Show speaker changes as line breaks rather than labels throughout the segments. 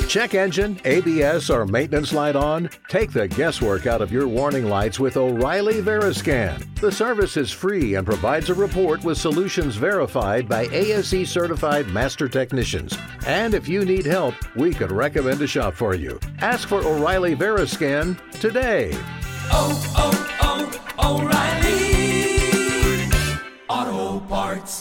Check engine, ABS, or maintenance light on? Take the guesswork out of your warning lights with O'Reilly Veriscan. The service is free and provides a report with solutions verified by ASE certified master technicians. And if you need help, we could recommend a shop for you. Ask for O'Reilly Veriscan today.
O'Reilly Auto Parts.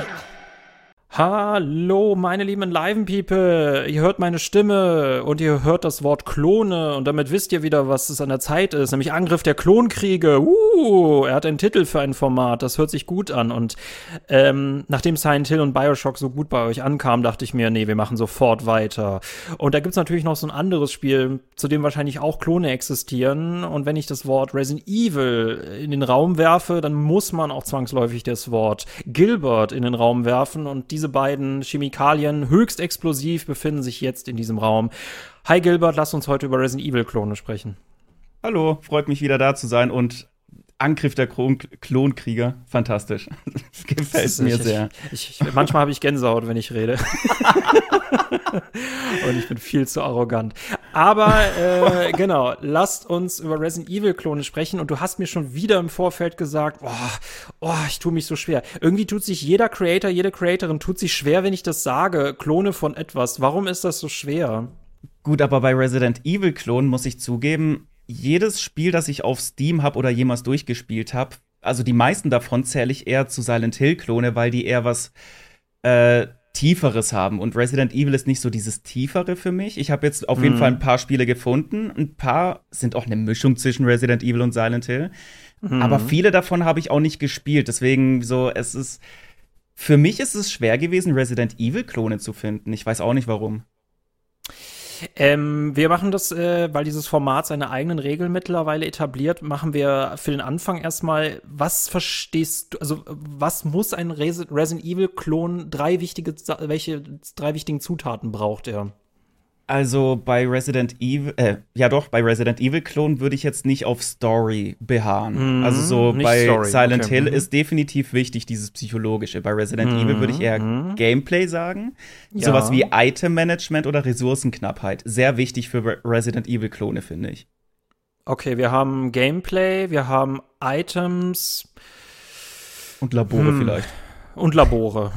Hallo, meine lieben Liven-People. Ihr hört meine Stimme und ihr hört das Wort Klone und damit wisst ihr wieder, was es an der Zeit ist, nämlich Angriff der Klonkriege. Er hat einen Titel für ein Format, das hört sich gut an und nachdem Silent Hill und Bioshock so gut bei euch ankamen, dachte ich mir, nee, wir machen sofort weiter. Und da gibt's natürlich noch so ein anderes Spiel, zu dem wahrscheinlich auch Klone existieren und wenn ich das Wort Resident Evil in den Raum werfe, dann muss man auch zwangsläufig das Wort Gilbert in den Raum werfen und diese beiden Chemikalien, höchst explosiv, befinden sich jetzt in diesem Raum. Hi Gilbert, lass uns heute über Resident Evil Klone sprechen.
Hallo, freut mich wieder da zu sein und Angriff der Klonkrieger, fantastisch. Das gefällt mir sehr.
Manchmal habe ich Gänsehaut, wenn ich rede. Und ich bin viel zu arrogant. Aber genau, lasst uns über Resident Evil Klone sprechen. Und du hast mir schon wieder im Vorfeld gesagt, ich tue mich so schwer. Irgendwie tut sich jeder Creator, jede Creatorin tut sich schwer, wenn ich das sage, Klone von etwas. Warum ist das so schwer?
Gut, aber bei Resident Evil Klonen muss ich zugeben, jedes Spiel, das ich auf Steam habe oder jemals durchgespielt habe, also die meisten davon zähle ich eher zu Silent Hill Klone, weil die eher was Tieferes haben. Und Resident Evil ist nicht so dieses Tiefere für mich. Ich habe jetzt auf jeden Fall ein paar Spiele gefunden. Ein paar sind auch eine Mischung zwischen Resident Evil und Silent Hill. Aber viele davon habe ich auch nicht gespielt. Deswegen für mich ist es schwer gewesen, Resident Evil Klone zu finden. Ich weiß auch nicht, warum.
Wir machen das, weil dieses Format seine eigenen Regeln mittlerweile etabliert, machen wir für den Anfang erstmal, was verstehst du, also was muss ein Resident Evil Klon, welche drei wichtigen Zutaten braucht er?
Also bei Resident Evil Klon würde ich jetzt nicht auf Story beharren. Also bei Story. Silent Hill ist definitiv wichtig, dieses Psychologische. Bei Resident Evil würde ich eher Gameplay sagen. Ja. Sowas wie Item-Management oder Ressourcenknappheit. Sehr wichtig für Resident Evil Klone, finde ich.
Okay, wir haben Gameplay, wir haben Items.
Und Labore vielleicht.
Und Labore.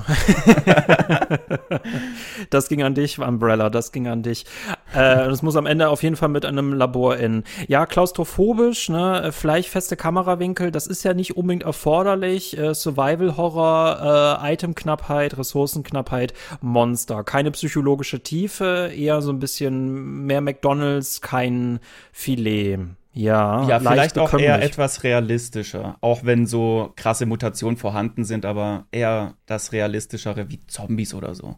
Das ging an dich, Umbrella, das ging an dich. Das muss am Ende auf jeden Fall mit einem Labor enden. Ja, klaustrophobisch, ne, vielleicht feste Kamerawinkel, das ist ja nicht unbedingt erforderlich. Survival-Horror, Itemknappheit, Ressourcenknappheit, Monster. Keine psychologische Tiefe, eher so ein bisschen mehr McDonald's, kein Filet. Ja,
vielleicht auch eher etwas realistischer. Auch wenn so krasse Mutationen vorhanden sind, aber eher das Realistischere wie Zombies oder so.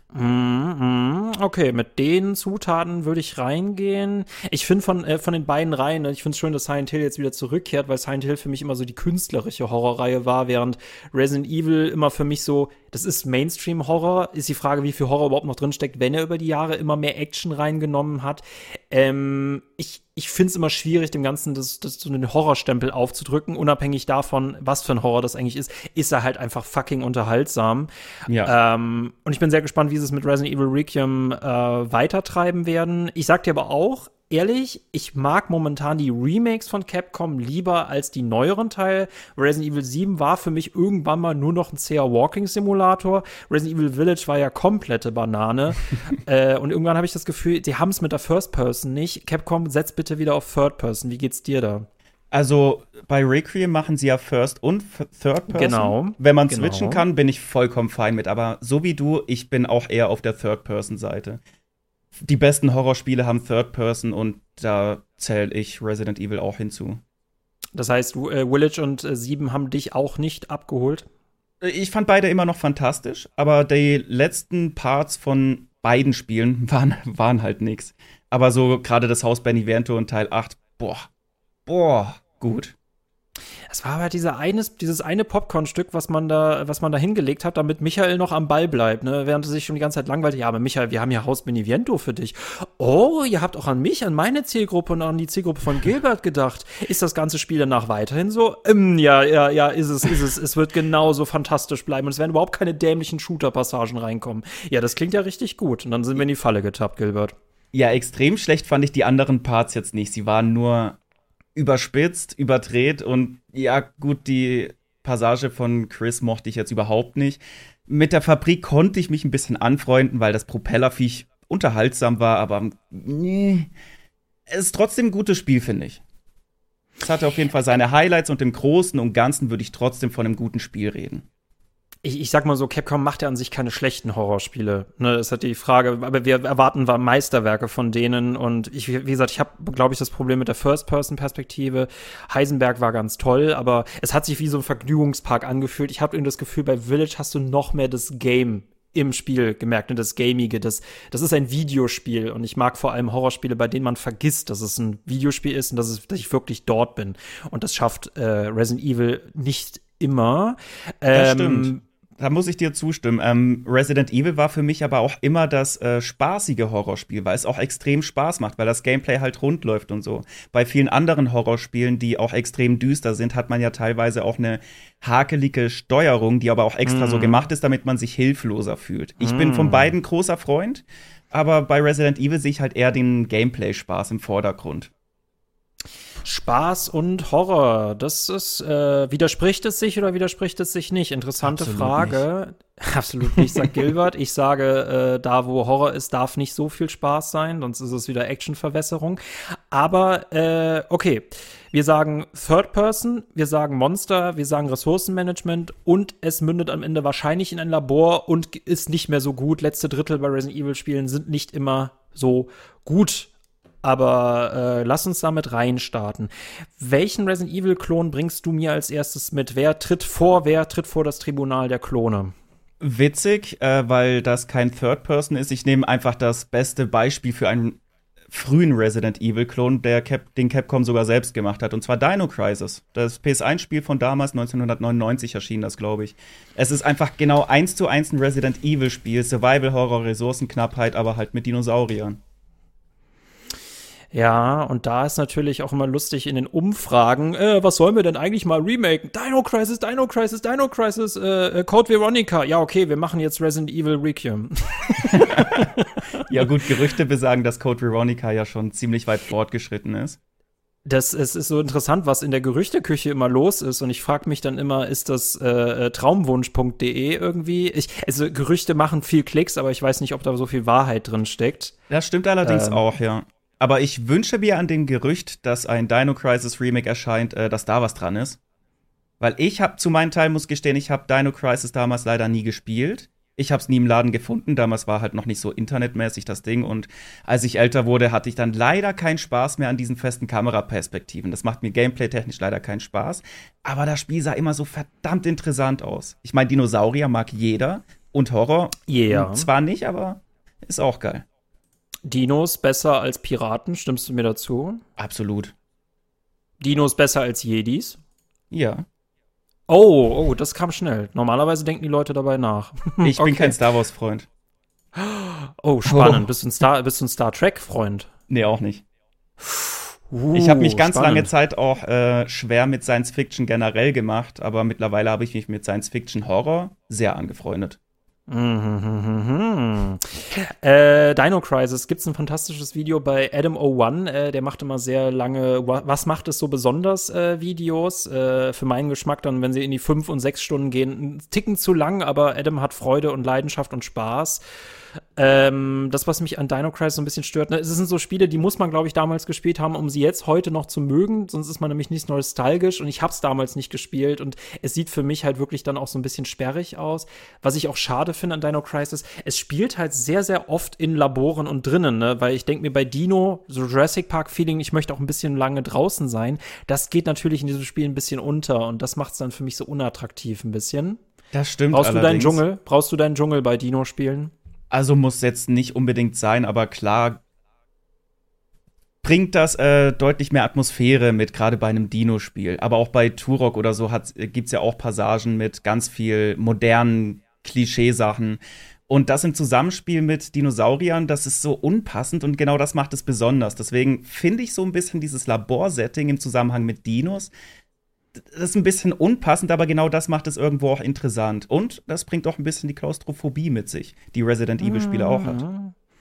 Okay, mit den Zutaten würde ich reingehen. Ich finde von den beiden Reihen, ich finde es schön, dass Silent Hill jetzt wieder zurückkehrt, weil Silent Hill für mich immer so die künstlerische Horrorreihe war, während Resident Evil immer für mich so, das ist Mainstream-Horror. Ist die Frage, wie viel Horror überhaupt noch drinsteckt, wenn er über die Jahre immer mehr Action reingenommen hat. Ich finde es immer schwierig, dem Ganzen so einen Horrorstempel aufzudrücken, unabhängig davon, was für ein Horror das eigentlich ist er halt einfach fucking unterhaltsam. Ja. Und ich bin sehr gespannt, wie sie es mit Resident Evil Requiem weitertreiben werden. Ich sag dir aber auch, ehrlich, ich mag momentan die Remakes von Capcom lieber als die neueren Teile. Resident Evil 7 war für mich irgendwann mal nur noch ein zäher Walking-Simulator. Resident Evil Village war ja komplette Banane. Und irgendwann habe ich das Gefühl, die haben es mit der First Person nicht. Capcom, setzt bitte wieder auf Third Person. Wie geht's dir da?
Also bei Requiem machen sie ja First und Third Person.
Genau.
Wenn man switchen kann, bin ich vollkommen fein mit. Aber so wie du, ich bin auch eher auf der Third-Person-Seite. Die besten Horrorspiele haben Third Person und da zähle ich Resident Evil auch hinzu.
Das heißt, Village und 7 haben dich auch nicht abgeholt?
Ich fand beide immer noch fantastisch, aber die letzten Parts von beiden Spielen waren halt nix. Aber so gerade das Haus Benevento und Teil 8, gut.
Es war aber dieses eine Popcorn-Stück, was man da hingelegt hat, damit Michael noch am Ball bleibt, ne? Während er sich schon die ganze Zeit langweilt. Ja, aber Michael, wir haben ja Haus Benevento für dich. Oh, ihr habt auch an mich, an meine Zielgruppe und an die Zielgruppe von Gilbert gedacht. Ist das ganze Spiel danach weiterhin so? Ja, ist es. Es wird genauso fantastisch bleiben und es werden überhaupt keine dämlichen Shooter-Passagen reinkommen. Ja, das klingt ja richtig gut. Und dann sind wir in die Falle getappt, Gilbert.
Ja, extrem schlecht fand ich die anderen Parts jetzt nicht. Sie waren nur überspitzt, überdreht und ja, gut, die Passage von Chris mochte ich jetzt überhaupt nicht. Mit der Fabrik konnte ich mich ein bisschen anfreunden, weil das Propellerviech unterhaltsam war, aber nee, es ist trotzdem ein gutes Spiel, finde ich. Es hatte auf jeden Fall seine Highlights und im Großen und Ganzen würde ich trotzdem von einem guten Spiel reden.
Ich sag mal so, Capcom macht ja an sich keine schlechten Horrorspiele. Ne, das ist halt die Frage, aber wir erwarten Meisterwerke von denen. Und wie gesagt, ich habe, glaube ich, das Problem mit der First-Person-Perspektive. Heisenberg war ganz toll, aber es hat sich wie so ein Vergnügungspark angefühlt. Ich habe irgendwie das Gefühl, bei Village hast du noch mehr das Game im Spiel gemerkt, ne, das Gamige, das ist ein Videospiel und ich mag vor allem Horrorspiele, bei denen man vergisst, dass es ein Videospiel ist und dass ich wirklich dort bin. Und das schafft Resident Evil nicht immer.
Das stimmt. Da muss ich dir zustimmen. Resident Evil war für mich aber auch immer das spaßige Horrorspiel, weil es auch extrem Spaß macht, weil das Gameplay halt rund läuft und so. Bei vielen anderen Horrorspielen, die auch extrem düster sind, hat man ja teilweise auch eine hakelige Steuerung, die aber auch extra so gemacht ist, damit man sich hilfloser fühlt. Ich bin von beiden großer Freund, aber bei Resident Evil sehe ich halt eher den Gameplay-Spaß im Vordergrund.
Spaß und Horror, das ist, widerspricht es sich oder widerspricht es sich nicht? Interessante
Absolut
Frage. Nicht. Absolut nicht, sagt Gilbert. Ich sage, da wo Horror ist, darf nicht so viel Spaß sein, sonst ist es wieder Actionverwässerung. Aber, okay. Wir sagen Third Person, wir sagen Monster, wir sagen Ressourcenmanagement und es mündet am Ende wahrscheinlich in ein Labor und ist nicht mehr so gut. Letzte Drittel bei Resident Evil Spielen sind nicht immer so gut. Aber lass uns damit reinstarten. Welchen Resident Evil-Klon bringst du mir als erstes mit? Wer tritt vor das Tribunal der Klone?
Witzig, weil das kein Third Person ist. Ich nehme einfach das beste Beispiel für einen frühen Resident Evil-Klon, den Capcom sogar selbst gemacht hat. Und zwar Dino Crisis. Das PS1-Spiel von damals, 1999 erschien das, glaube ich. Es ist einfach genau 1:1 ein Resident Evil-Spiel. Survival-Horror, Ressourcenknappheit, aber halt mit Dinosauriern.
Ja, und da ist natürlich auch immer lustig in den Umfragen, was sollen wir denn eigentlich mal remaken? Dino Crisis, Code Veronica. Ja, okay, wir machen jetzt Resident Evil Requiem.
Ja gut, Gerüchte besagen, dass Code Veronica ja schon ziemlich weit fortgeschritten ist.
Es ist so interessant, was in der Gerüchteküche immer los ist. Und ich frage mich dann immer, ist das traumwunsch.de irgendwie? Also Gerüchte machen viel Klicks, aber ich weiß nicht, ob da so viel Wahrheit drin steckt.
Das stimmt allerdings auch, ja. Aber ich wünsche mir an dem Gerücht, dass ein Dino Crisis Remake erscheint, dass da was dran ist. Weil ich habe zu meinem Teil, muss gestehen, ich habe Dino Crisis damals leider nie gespielt. Ich habe es nie im Laden gefunden. Damals war halt noch nicht so internetmäßig das Ding. Und als ich älter wurde, hatte ich dann leider keinen Spaß mehr an diesen festen Kameraperspektiven. Das macht mir gameplay-technisch leider keinen Spaß. Aber das Spiel sah immer so verdammt interessant aus. Ich meine, Dinosaurier mag jeder. Und Horror zwar nicht, aber ist auch geil.
Dinos besser als Piraten, stimmst du mir dazu?
Absolut.
Dinos besser als Jedis?
Ja.
Oh, das kam schnell. Normalerweise denken die Leute dabei nach.
Ich bin kein Star Wars-Freund.
Oh, spannend. Bist du ein Star Trek-Freund?
Nee, auch nicht. Ich habe mich ganz
spannend.
lange Zeit auch schwer mit Science Fiction generell gemacht, aber mittlerweile habe ich mich mit Science Fiction Horror sehr angefreundet.
Dino Crisis, gibt's ein fantastisches Video bei Adam01, der macht immer sehr lange Was macht es so besonders Videos, für meinen Geschmack dann, wenn sie in die 5 und 6 Stunden gehen, ein Ticken zu lang, aber Adam hat Freude und Leidenschaft und Spaß. Das, was mich an Dino Crisis so ein bisschen stört, ne, es sind so Spiele, die muss man, glaube ich, damals gespielt haben, um sie jetzt heute noch zu mögen, sonst ist man nämlich nicht nostalgisch und ich hab's damals nicht gespielt und es sieht für mich halt wirklich dann auch so ein bisschen sperrig aus. Was ich auch schade finde an Dino Crisis, es spielt halt sehr, sehr oft in Laboren und drinnen, ne, weil ich denke mir bei Dino, so Jurassic Park Feeling, ich möchte auch ein bisschen lange draußen sein, das geht natürlich in diesem Spiel ein bisschen unter und das macht's dann für mich so unattraktiv ein bisschen.
Das stimmt
Brauchst
allerdings.
Brauchst du deinen Dschungel bei Dino-Spielen?
Also muss jetzt nicht unbedingt sein, aber klar bringt das deutlich mehr Atmosphäre mit, gerade bei einem Dino-Spiel. Aber auch bei Turok oder so gibt's ja auch Passagen mit ganz viel modernen Klischeesachen. Und das im Zusammenspiel mit Dinosauriern, das ist so unpassend und genau das macht es besonders. Deswegen finde ich so ein bisschen dieses Laborsetting im Zusammenhang mit Dinos, das ist ein bisschen unpassend, aber genau das macht es irgendwo auch interessant. Und das bringt auch ein bisschen die Klaustrophobie mit sich, die Resident Evil-Spiele auch hat.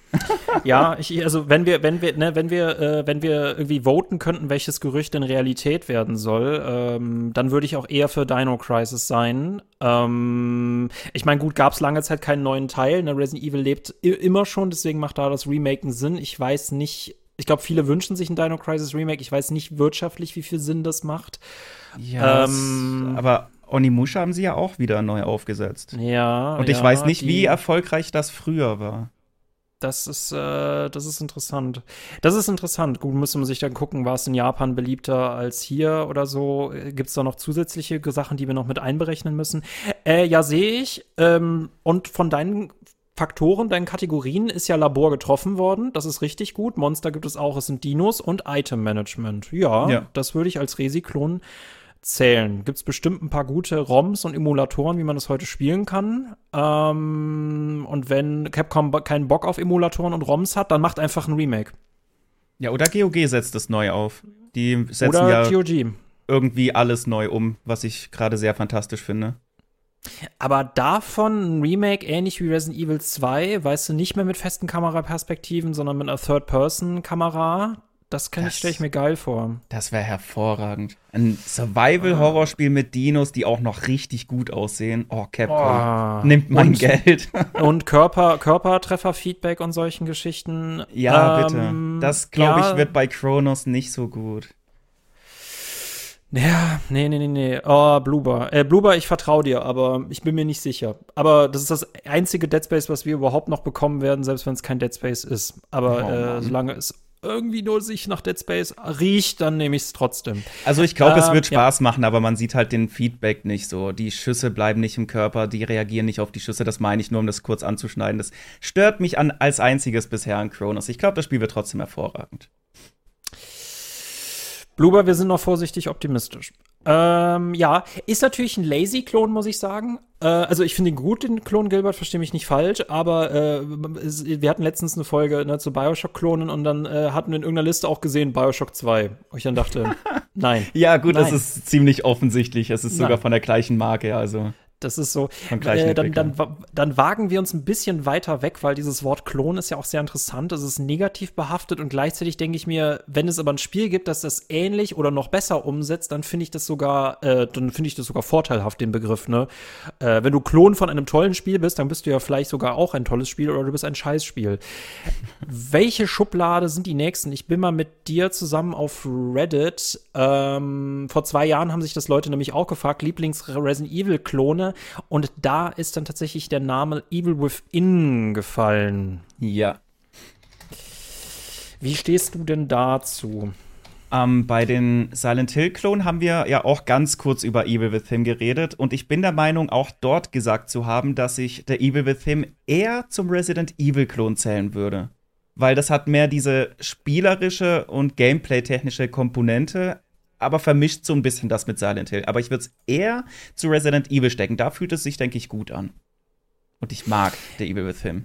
Ja, also wenn wir irgendwie voten könnten, welches Gerücht in Realität werden soll, dann würde ich auch eher für Dino Crisis sein. Ich meine, gut, gab es lange Zeit keinen neuen Teil. Ne? Resident Evil lebt immer schon, deswegen macht da das Remake einen Sinn. Ich weiß nicht, ich glaube, viele wünschen sich ein Dino Crisis Remake. Ich weiß nicht wirtschaftlich, wie viel Sinn das macht.
Ja, aber Onimusha haben sie ja auch wieder neu aufgesetzt.
Ja.
Und ich weiß nicht, wie erfolgreich das früher war.
Das ist interessant. Das ist interessant. Gut, müsste man sich dann gucken, war es in Japan beliebter als hier oder so? Gibt es da noch zusätzliche Sachen, die wir noch mit einberechnen müssen? Ja, sehe ich. Und von deinen Faktoren, deinen Kategorien ist ja Labor getroffen worden. Das ist richtig gut. Monster gibt es auch. Es sind Dinos und Item-Management. Ja, das würde ich als Resi-Klon zählen. Gibt es bestimmt ein paar gute ROMs und Emulatoren, wie man das heute spielen kann. Und wenn Capcom keinen Bock auf Emulatoren und ROMs hat, dann macht einfach ein Remake.
Ja, oder GOG setzt es neu auf. Die setzen
oder
ja
GOG.
Irgendwie alles neu um, was ich gerade sehr fantastisch finde.
Aber davon ein Remake, ähnlich wie Resident Evil 2, weißt du, nicht mehr mit festen Kameraperspektiven, sondern mit einer Third-Person-Kamera. Das stelle ich mir geil vor.
Das wäre hervorragend. Ein Survival-Horrorspiel mit Dinos, die auch noch richtig gut aussehen. Oh, Capcom, nimmt mein Geld.
Und Körpertreffer-Feedback und solchen Geschichten.
Ja, bitte. Das, glaube ich, wird bei Chronos nicht so gut.
Ja, nee. Oh, Bloober. Bloober, ich vertraue dir, aber ich bin mir nicht sicher. Aber das ist das einzige Dead Space, was wir überhaupt noch bekommen werden, selbst wenn es kein Dead Space ist. Aber solange es irgendwie nur sich nach Dead Space riecht, dann nehme ich es trotzdem.
Also ich glaube, es wird Spaß machen, aber man sieht halt den Feedback nicht so. Die Schüsse bleiben nicht im Körper, die reagieren nicht auf die Schüsse. Das meine ich nur, um das kurz anzuschneiden. Das stört mich als einziges bisher an Chronos. Ich glaube, das Spiel wird trotzdem hervorragend.
Bloober, wir sind noch vorsichtig optimistisch. Ja, ist natürlich ein Lazy-Klon, muss ich sagen. Also ich finde ihn gut, den Klon Gilbert, verstehe mich nicht falsch, aber wir hatten letztens eine Folge zu Bioshock-Klonen und dann hatten wir in irgendeiner Liste auch gesehen Bioshock 2. Und ich dann dachte, nein.
Ja gut, das ist ziemlich offensichtlich. Es ist sogar von der gleichen Marke, also.
Das ist so, dann wagen wir uns ein bisschen weiter weg, weil dieses Wort Klon ist ja auch sehr interessant. Es ist negativ behaftet und gleichzeitig denke ich mir, wenn es aber ein Spiel gibt, das das ähnlich oder noch besser umsetzt, dann finde ich das sogar vorteilhaft, den Begriff, ne? Wenn du Klon von einem tollen Spiel bist, dann bist du ja vielleicht sogar auch ein tolles Spiel oder du bist ein Scheißspiel. Welche Schublade sind die nächsten? Ich bin mal mit dir zusammen auf Reddit. Vor 2 Jahren haben sich das Leute nämlich auch gefragt, Lieblings-Resident Evil-Klone. Und da ist dann tatsächlich der Name Evil Within gefallen.
Ja.
Wie stehst du denn dazu?
Bei den Silent Hill-Klonen haben wir ja auch ganz kurz über Evil Within geredet. Und ich bin der Meinung, auch dort gesagt zu haben, dass ich der Evil Within eher zum Resident Evil-Klon zählen würde. Weil das hat mehr diese spielerische und gameplay-technische Komponente, aber vermischt so ein bisschen das mit Silent Hill. Aber ich würde es eher zu Resident Evil stecken. Da fühlt es sich, denke ich, gut an. Und ich mag The Evil Within.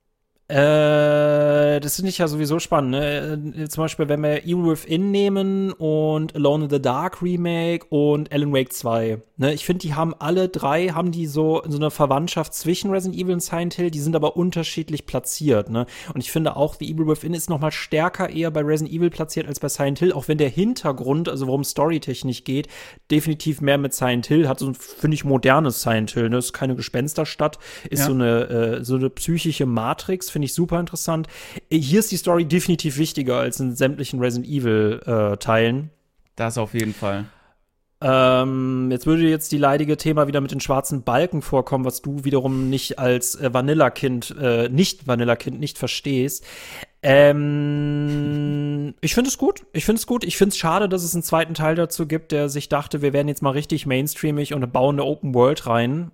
Das finde ich ja sowieso spannend, ne? Zum Beispiel, wenn wir Evil Within nehmen und Alone in the Dark Remake und Alan Wake 2. Ne? Ich finde, die haben alle drei, so eine Verwandtschaft zwischen Resident Evil und Silent Hill, die sind aber unterschiedlich platziert, ne? Und ich finde auch, The Evil Within ist noch mal stärker eher bei Resident Evil platziert als bei Silent Hill, auch wenn der Hintergrund, also worum storytechnisch geht, definitiv mehr mit Silent Hill hat, so ein, finde ich, modernes Silent Hill, ne? Das ist keine Gespensterstadt, ist so eine psychische Matrix, finde ich super interessant. Hier ist die Story definitiv wichtiger als in sämtlichen Resident Evil Teilen. Das auf jeden Fall. Jetzt würde jetzt die leidige Thema wieder mit den schwarzen Balken vorkommen, was du wiederum nicht als Vanilla-Kind nicht verstehst. Ich finde es gut. Ich finde es schade, dass es einen zweiten Teil dazu gibt, der sich dachte, wir werden jetzt mal richtig mainstreamig und bauen eine Open World rein.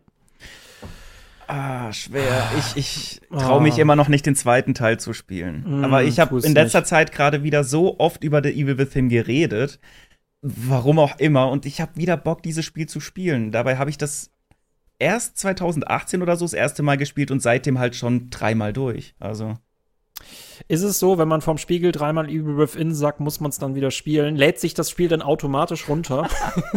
Schwer. Ich traue mich immer noch nicht, den zweiten Teil zu spielen. Aber ich habe in letzter Zeit gerade wieder so oft über The Evil Within geredet. Warum auch immer. Und ich habe wieder Bock, dieses Spiel zu spielen. Dabei habe ich das erst 2018 oder so das erste Mal gespielt und seitdem halt schon 3-mal durch. Also.
Ist es so, wenn man vom Spiegel 3-mal Evil Within sagt, muss man es dann wieder spielen? Lädt sich das Spiel dann automatisch runter?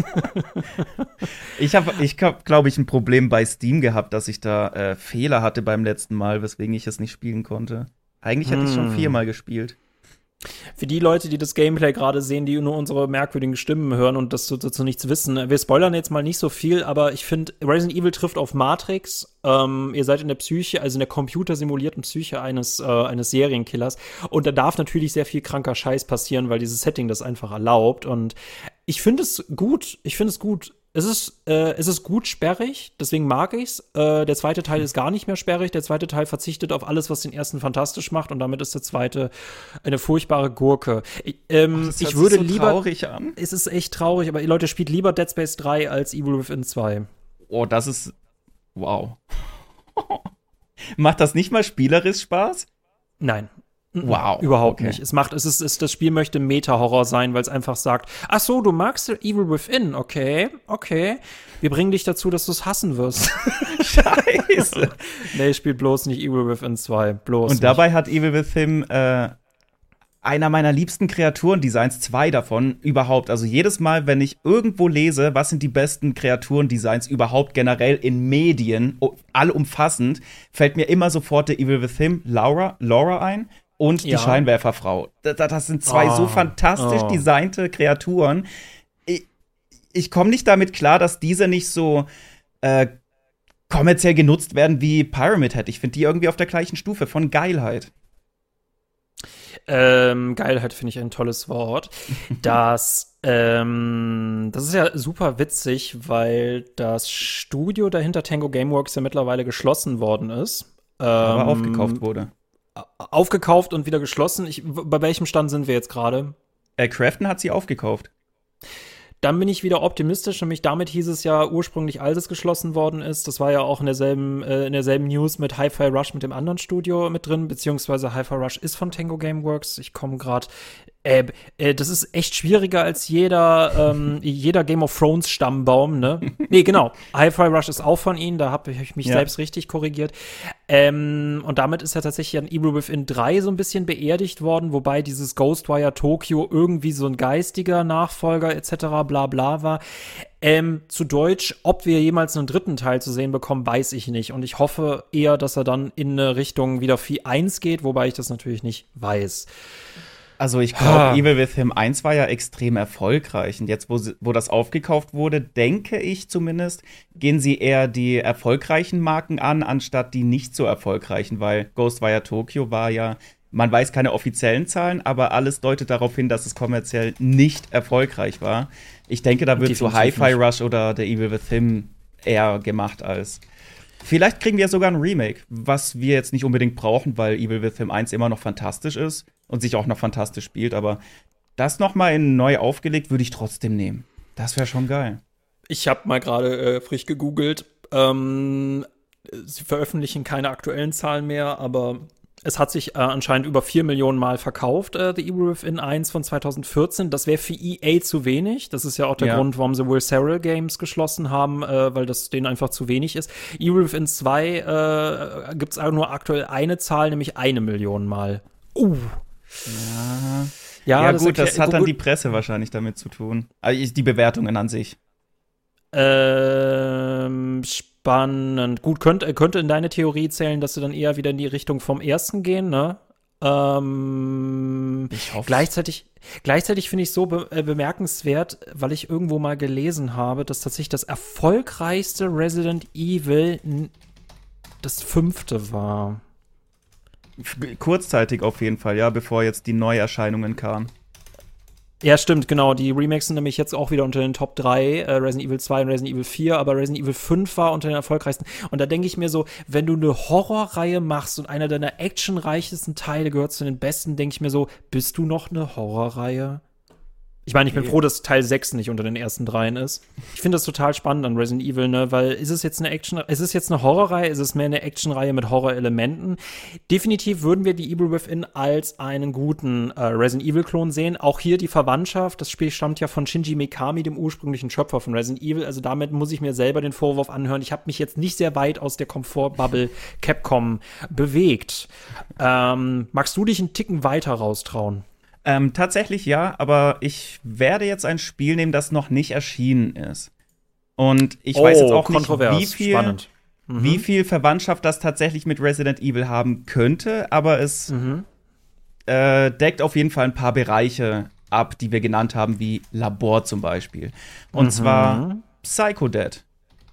Ich hab, glaube ich, ein Problem bei Steam gehabt, dass ich da Fehler hatte beim letzten Mal, weswegen ich es nicht spielen konnte. Eigentlich hätte ich schon 4-mal gespielt.
Für die Leute, die das Gameplay gerade sehen, die nur unsere merkwürdigen Stimmen hören und dazu nichts wissen, wir spoilern jetzt mal nicht so viel, aber ich finde, Resident Evil trifft auf Matrix. Ihr seid in der Psyche, also in der computersimulierten Psyche eines Serienkillers. Und da darf natürlich sehr viel kranker Scheiß passieren, weil dieses Setting das einfach erlaubt. Und ich finde es gut. Es ist gut sperrig, deswegen mag ich's. Der zweite Teil ist gar nicht mehr sperrig. Der zweite Teil verzichtet auf alles, was den ersten fantastisch macht, und damit ist der zweite eine furchtbare Gurke.
Das hört sich so traurig an.
Es ist echt traurig, aber Leute, spielt lieber Dead Space 3 als Evil Within 2.
Oh, das ist wow. Macht das nicht mal spielerisch Spaß?
Nein.
Wow.
Überhaupt nicht. Das Spiel möchte Meta-Horror sein, weil es einfach sagt, ach so, du magst Evil Within, okay. Wir bringen dich dazu, dass du es hassen wirst.
Scheiße.
Nee, spielt bloß nicht Evil Within 2.
Und dabei hat Evil Within einer meiner liebsten Kreaturendesigns, 2 davon überhaupt. Also jedes Mal, wenn ich irgendwo lese, was sind die besten Kreaturendesigns überhaupt generell in Medien, allumfassend, fällt mir immer sofort der Evil Within Laura ein. Und die Scheinwerferfrau. Das sind 2 so fantastisch designte Kreaturen. Ich komme nicht damit klar, dass diese nicht so kommerziell genutzt werden wie Pyramid Head. Ich finde die irgendwie auf der gleichen Stufe von Geilheit.
Geilheit finde ich ein tolles Wort. Das ist ja super witzig, weil das Studio dahinter Tango Gameworks ja mittlerweile geschlossen worden ist.
Aber aufgekauft wurde.
Aufgekauft und wieder geschlossen. Bei welchem Stand sind wir jetzt gerade?
Crafton hat sie aufgekauft.
Dann bin ich wieder optimistisch, nämlich damit hieß es ja ursprünglich, als es geschlossen worden ist. Das war ja auch in derselben News mit Hi-Fi Rush, mit dem anderen Studio mit drin, beziehungsweise Hi-Fi Rush ist von Tango Gameworks. Ich komme gerade das ist echt schwieriger als jeder Game of Thrones Stammbaum, ne? Nee, genau. Hi-Fi Rush ist auch von ihnen, da habe ich mich selbst richtig korrigiert. Und damit ist ja tatsächlich an Evil Within 3 so ein bisschen beerdigt worden, wobei dieses Ghostwire Tokyo irgendwie so ein geistiger Nachfolger etc. bla bla war. Zu Deutsch, ob wir jemals einen dritten Teil zu sehen bekommen, weiß ich nicht. Und ich hoffe eher, dass er dann in eine Richtung wieder Vieh 1 geht, wobei ich das natürlich nicht weiß.
Also ich glaube, Evil Within 1 war ja extrem erfolgreich. Und jetzt, wo das aufgekauft wurde, denke ich zumindest, gehen sie eher die erfolgreichen Marken an, anstatt die nicht so erfolgreichen. Weil Ghostwire Tokyo war ja, man weiß keine offiziellen Zahlen, aber alles deutet darauf hin, dass es kommerziell nicht erfolgreich war. Ich denke, da wird so Hi-Fi Rush oder der Evil Within eher gemacht als. Vielleicht kriegen wir sogar ein Remake, was wir jetzt nicht unbedingt brauchen, weil Evil Within 1 immer noch fantastisch ist und sich auch noch fantastisch spielt. Aber das noch mal neu aufgelegt, würde ich trotzdem nehmen. Das wäre schon geil.
Ich habe mal gerade frisch gegoogelt. Sie veröffentlichen keine aktuellen Zahlen mehr, aber es hat sich anscheinend über 4 Millionen Mal verkauft, The Evil Within 1 von 2014. Das wäre für EA zu wenig. Das ist ja auch der Grund, warum sie Will Serral Games geschlossen haben, weil das denen einfach zu wenig ist. Evil Within 2 gibt's nur aktuell eine Zahl, nämlich 1 Million Mal.
Ja, gut, das hat dann die Presse wahrscheinlich damit zu tun. Also die Bewertungen an sich.
Spannend. Gut, könnte in deine Theorie zählen, dass sie dann eher wieder in die Richtung vom ersten gehen, ne?
Ich hoffe.
Gleichzeitig finde ich so bemerkenswert, weil ich irgendwo mal gelesen habe, dass tatsächlich das erfolgreichste Resident Evil das 5. war.
Kurzzeitig auf jeden Fall, ja, bevor jetzt die Neuerscheinungen kamen.
Ja, stimmt, genau. Die Remakes sind nämlich jetzt auch wieder unter den Top 3, Resident Evil 2 und Resident Evil 4, aber Resident Evil 5 war unter den erfolgreichsten. Und da denke ich mir so, wenn du eine Horrorreihe machst und einer deiner actionreichesten Teile gehört zu den besten, denke ich mir so, bist du noch eine Horrorreihe? Ich meine, ich bin froh, dass Teil 6 nicht unter den ersten 3 ist. Ich finde das total spannend an Resident Evil, ne, weil ist es jetzt eine Horrorreihe, ist es mehr eine Actionreihe mit Horrorelementen? Definitiv würden wir die Evil Within als einen guten Resident Evil-Klon sehen. Auch hier die Verwandtschaft, das Spiel stammt ja von Shinji Mikami, dem ursprünglichen Schöpfer von Resident Evil, also damit muss ich mir selber den Vorwurf anhören. Ich habe mich jetzt nicht sehr weit aus der Komfortbubble Capcom bewegt. Magst du dich einen Ticken weiter raustrauen?
Tatsächlich ja, aber ich werde jetzt ein Spiel nehmen, das noch nicht erschienen ist. Und ich weiß jetzt auch nicht, wie viel Verwandtschaft das tatsächlich mit Resident Evil haben könnte, aber es deckt auf jeden Fall ein paar Bereiche ab, die wir genannt haben, wie Labor zum Beispiel. Und zwar Psycho-Dad.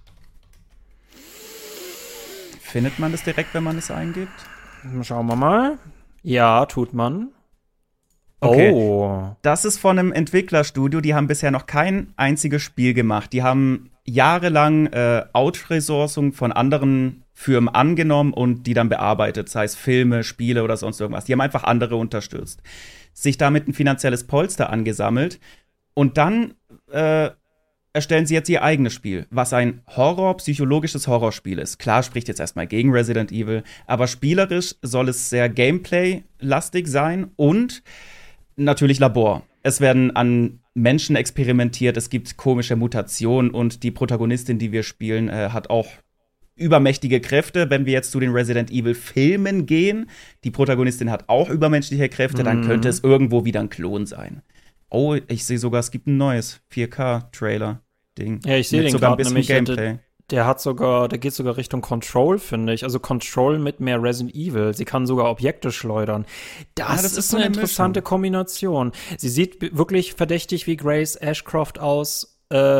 Findet man das direkt, wenn man es eingibt?
Schauen wir mal. Ja, tut man.
Okay.
Oh.
Das ist von einem Entwicklerstudio, die haben bisher noch kein einziges Spiel gemacht. Die haben jahrelang Outsourcing von anderen Firmen angenommen und die dann bearbeitet, sei es Filme, Spiele oder sonst irgendwas. Die haben einfach andere unterstützt. Sich damit ein finanzielles Polster angesammelt und dann erstellen sie jetzt ihr eigenes Spiel, was ein psychologisches Horrorspiel ist. Klar, spricht jetzt erstmal gegen Resident Evil, aber spielerisch soll es sehr Gameplay-lastig sein und natürlich Labor. Es werden an Menschen experimentiert, es gibt komische Mutationen und die Protagonistin, die wir spielen, hat auch übermächtige Kräfte. Wenn wir jetzt zu den Resident Evil Filmen gehen, die Protagonistin hat auch übermenschliche Kräfte, dann könnte es irgendwo wieder ein Klon sein. Oh, ich sehe sogar, es gibt ein neues 4K-Trailer-Ding.
Ja, ich sehe den
sogar ein
gerade
bisschen
nämlich.
Gameplay.
Der geht sogar Richtung Control, finde ich. Also Control mit mehr Resident Evil. Sie kann sogar Objekte schleudern. Das ist
so
eine
eine
interessante
Mischung.
Kombination. Sie sieht wirklich verdächtig wie Grace Ashcroft aus.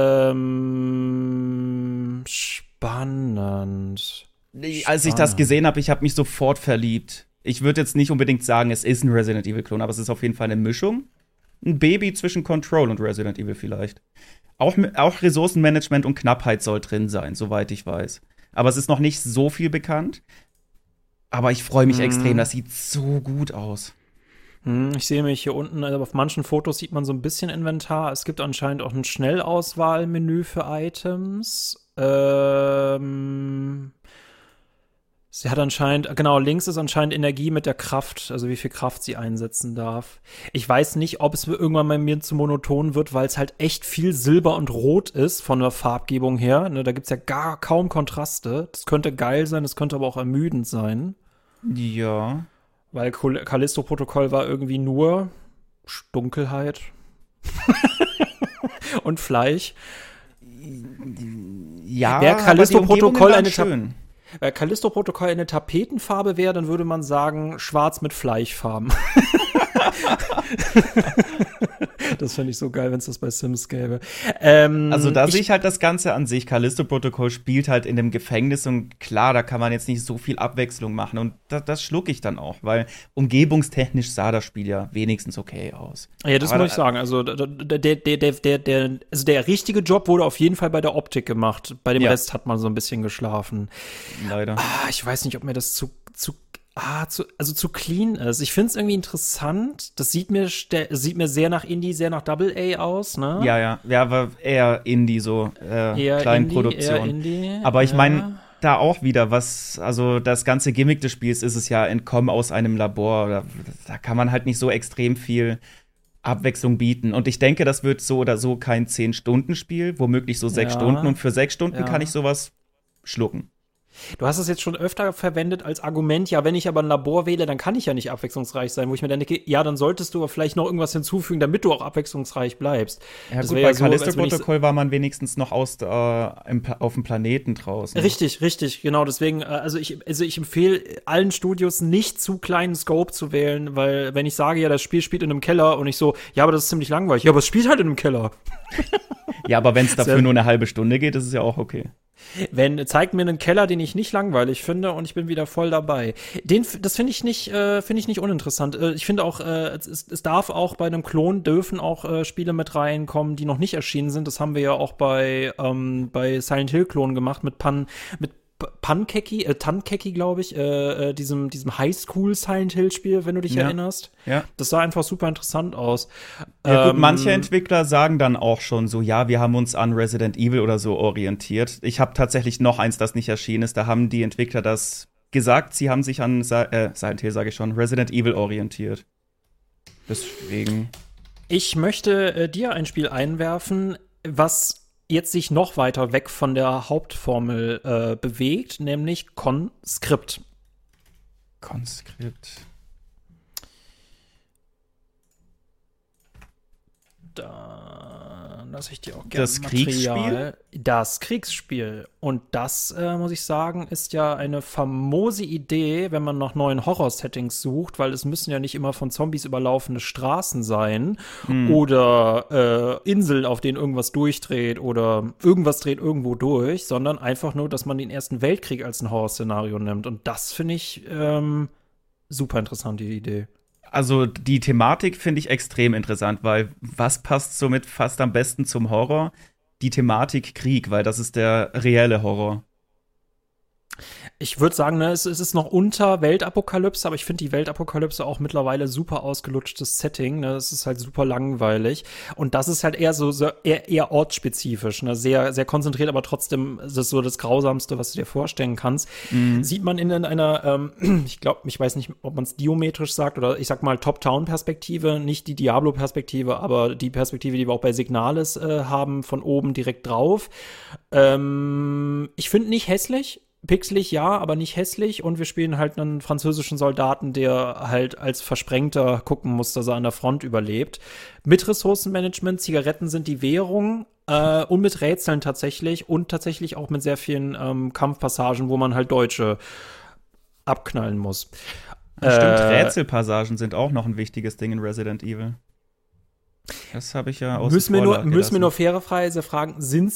Spannend.
Als ich das gesehen habe, ich habe mich sofort verliebt. Ich würde jetzt nicht unbedingt sagen, es ist ein Resident Evil-Klon, aber es ist auf jeden Fall eine Mischung. Ein Baby zwischen Control und Resident Evil vielleicht. Auch Ressourcenmanagement und Knappheit soll drin sein, soweit ich weiß. Aber es ist noch nicht so viel bekannt. Aber ich freue mich extrem, das sieht so gut aus.
Ich sehe mich hier unten, also auf manchen Fotos sieht man so ein bisschen Inventar. Es gibt anscheinend auch ein Schnellauswahlmenü für Items. Sie hat anscheinend, genau, links ist anscheinend Energie mit der Kraft, also wie viel Kraft sie einsetzen darf. Ich weiß nicht, ob es irgendwann bei mir zu monoton wird, weil es halt echt viel Silber und Rot ist von der Farbgebung her. Ne, da gibt's ja gar kaum Kontraste. Das könnte geil sein, das könnte aber auch ermüdend sein.
Ja.
Weil Callisto-Protokoll war irgendwie nur Dunkelheit und Fleisch.
Ja,
Wäre Callisto-Protokoll
schön.
Weil Callisto-Protokoll eine Tapetenfarbe wäre, dann würde man sagen, schwarz mit Fleischfarben. Das fände ich so geil, wenn es das bei Sims gäbe.
Also da sehe ich halt das Ganze an sich. Callisto-Protokoll spielt halt in dem Gefängnis und klar, da kann man jetzt nicht so viel Abwechslung machen. Und das schlucke ich dann auch, weil umgebungstechnisch sah das Spiel ja wenigstens okay aus.
Ja, das muss ich sagen. Also der richtige Job wurde auf jeden Fall bei der Optik gemacht. Bei dem Rest hat man so ein bisschen geschlafen.
Leider.
Ich weiß nicht, ob mir das zu clean ist. Ich finde es irgendwie interessant. Das sieht mir sehr nach Indie, sehr nach Double A aus, ne?
Ja, aber eher Indie, so Kleinproduktion.
Indie,
aber ich meine, da auch wieder also das ganze Gimmick des Spiels ist es ja Entkommen aus einem Labor. Da kann man halt nicht so extrem viel Abwechslung bieten. Und ich denke, das wird so oder so kein 10-Stunden-Spiel, womöglich so 6 Stunden. Und für 6 Stunden kann ich sowas schlucken.
Du hast es jetzt schon öfter verwendet als Argument, ja, wenn ich aber ein Labor wähle, dann kann ich ja nicht abwechslungsreich sein, wo ich mir dann denke, ja, dann solltest du aber vielleicht noch irgendwas hinzufügen, damit du auch abwechslungsreich bleibst.
Ja, gut, bei Callisto-Protokoll war man wenigstens noch auf dem Planeten draußen.
Richtig, genau, deswegen, also ich empfehle allen Studios nicht zu kleinen Scope zu wählen, weil wenn ich sage, ja, das Spiel spielt in einem Keller und ich so, ja, aber das ist ziemlich langweilig, ja, aber es spielt halt in einem Keller.
Ja, aber wenn es dafür nur eine halbe Stunde geht, ist es ja auch okay.
Zeigt mir einen Keller, den ich nicht langweilig finde und ich bin wieder voll dabei. Das finde ich nicht uninteressant. Ich finde auch, es darf auch bei einem Klon dürfen auch Spiele mit reinkommen, die noch nicht erschienen sind. Das haben wir ja auch bei Silent Hill Klon gemacht mit Tankeki, glaube ich, diesem Highschool Silent Hill Spiel, wenn du dich erinnerst.
Ja.
Das sah einfach super interessant aus.
Ja, gut, manche Entwickler sagen dann auch schon so, ja, wir haben uns an Resident Evil oder so orientiert. Ich habe tatsächlich noch eins, das nicht erschienen ist. Da haben die Entwickler das gesagt, sie haben sich an Silent Hill, sage ich schon, Resident Evil orientiert. Deswegen.
Ich möchte dir ein Spiel einwerfen, was jetzt sich noch weiter weg von der Hauptformel bewegt, nämlich Conscript. Dann dann lasse ich dir auch gerne
Das Kriegsspiel?
Das Kriegsspiel. Und das, muss ich sagen, ist ja eine famose Idee, wenn man nach neuen Horror-Settings sucht, weil es müssen ja nicht immer von Zombies überlaufene Straßen sein oder Inseln, auf denen irgendwas durchdreht oder irgendwas dreht irgendwo durch, sondern einfach nur, dass man den Ersten Weltkrieg als ein Horrorszenario nimmt. Und das finde ich super interessant, die Idee.
Also die Thematik finde ich extrem interessant, weil was passt somit fast am besten zum Horror? Die Thematik Krieg, weil das ist der reelle Horror.
Ich würde sagen, ne, es ist noch unter Weltapokalypse, aber ich finde die Weltapokalypse auch mittlerweile super ausgelutschtes Setting. Ne? Es ist halt super langweilig. Und das ist halt eher eher ortsspezifisch, ne? Sehr, sehr konzentriert, aber trotzdem ist es so das Grausamste, was du dir vorstellen kannst. Sieht man in einer, ich weiß nicht, ob man es diometrisch sagt oder ich sag mal Top-Down-Perspektive, nicht die Diablo-Perspektive, aber die Perspektive, die wir auch bei Signalis haben, von oben direkt drauf. Ich finde nicht hässlich. Pixelig ja, aber nicht hässlich. Und wir spielen halt einen französischen Soldaten, der halt als Versprengter gucken muss, dass er an der Front überlebt. Mit Ressourcenmanagement, Zigaretten sind die Währung und mit Rätseln tatsächlich und tatsächlich auch mit sehr vielen Kampfpassagen, wo man halt Deutsche abknallen muss.
Stimmt, Rätselpassagen sind auch noch ein wichtiges Ding in Resident Evil. Das habe ich ja
müssen wir nur fairerweise fragen,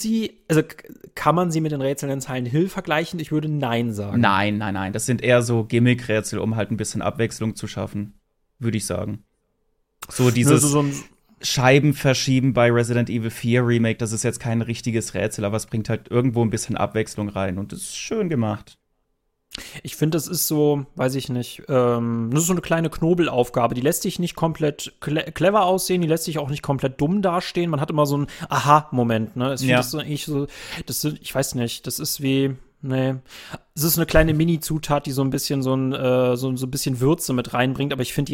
kann man sie mit den Rätseln in Silent Hill vergleichen? Ich würde Nein sagen.
Nein. Das sind eher so Gimmick-Rätsel, um halt ein bisschen Abwechslung zu schaffen, würde ich sagen. So dieses Scheiben verschieben bei Resident Evil 4 Remake, das ist jetzt kein richtiges Rätsel, aber es bringt halt irgendwo ein bisschen Abwechslung rein und das ist schön gemacht.
Ich finde, das ist so, weiß ich nicht, das ist so eine kleine Knobelaufgabe. Die lässt sich nicht komplett clever aussehen, die lässt sich auch nicht komplett dumm dastehen. Man hat immer so einen Aha-Moment, ne? Ich weiß nicht, das ist wie, nee. Es ist eine kleine Mini-Zutat, die so ein bisschen so ein bisschen Würze mit reinbringt, aber ich finde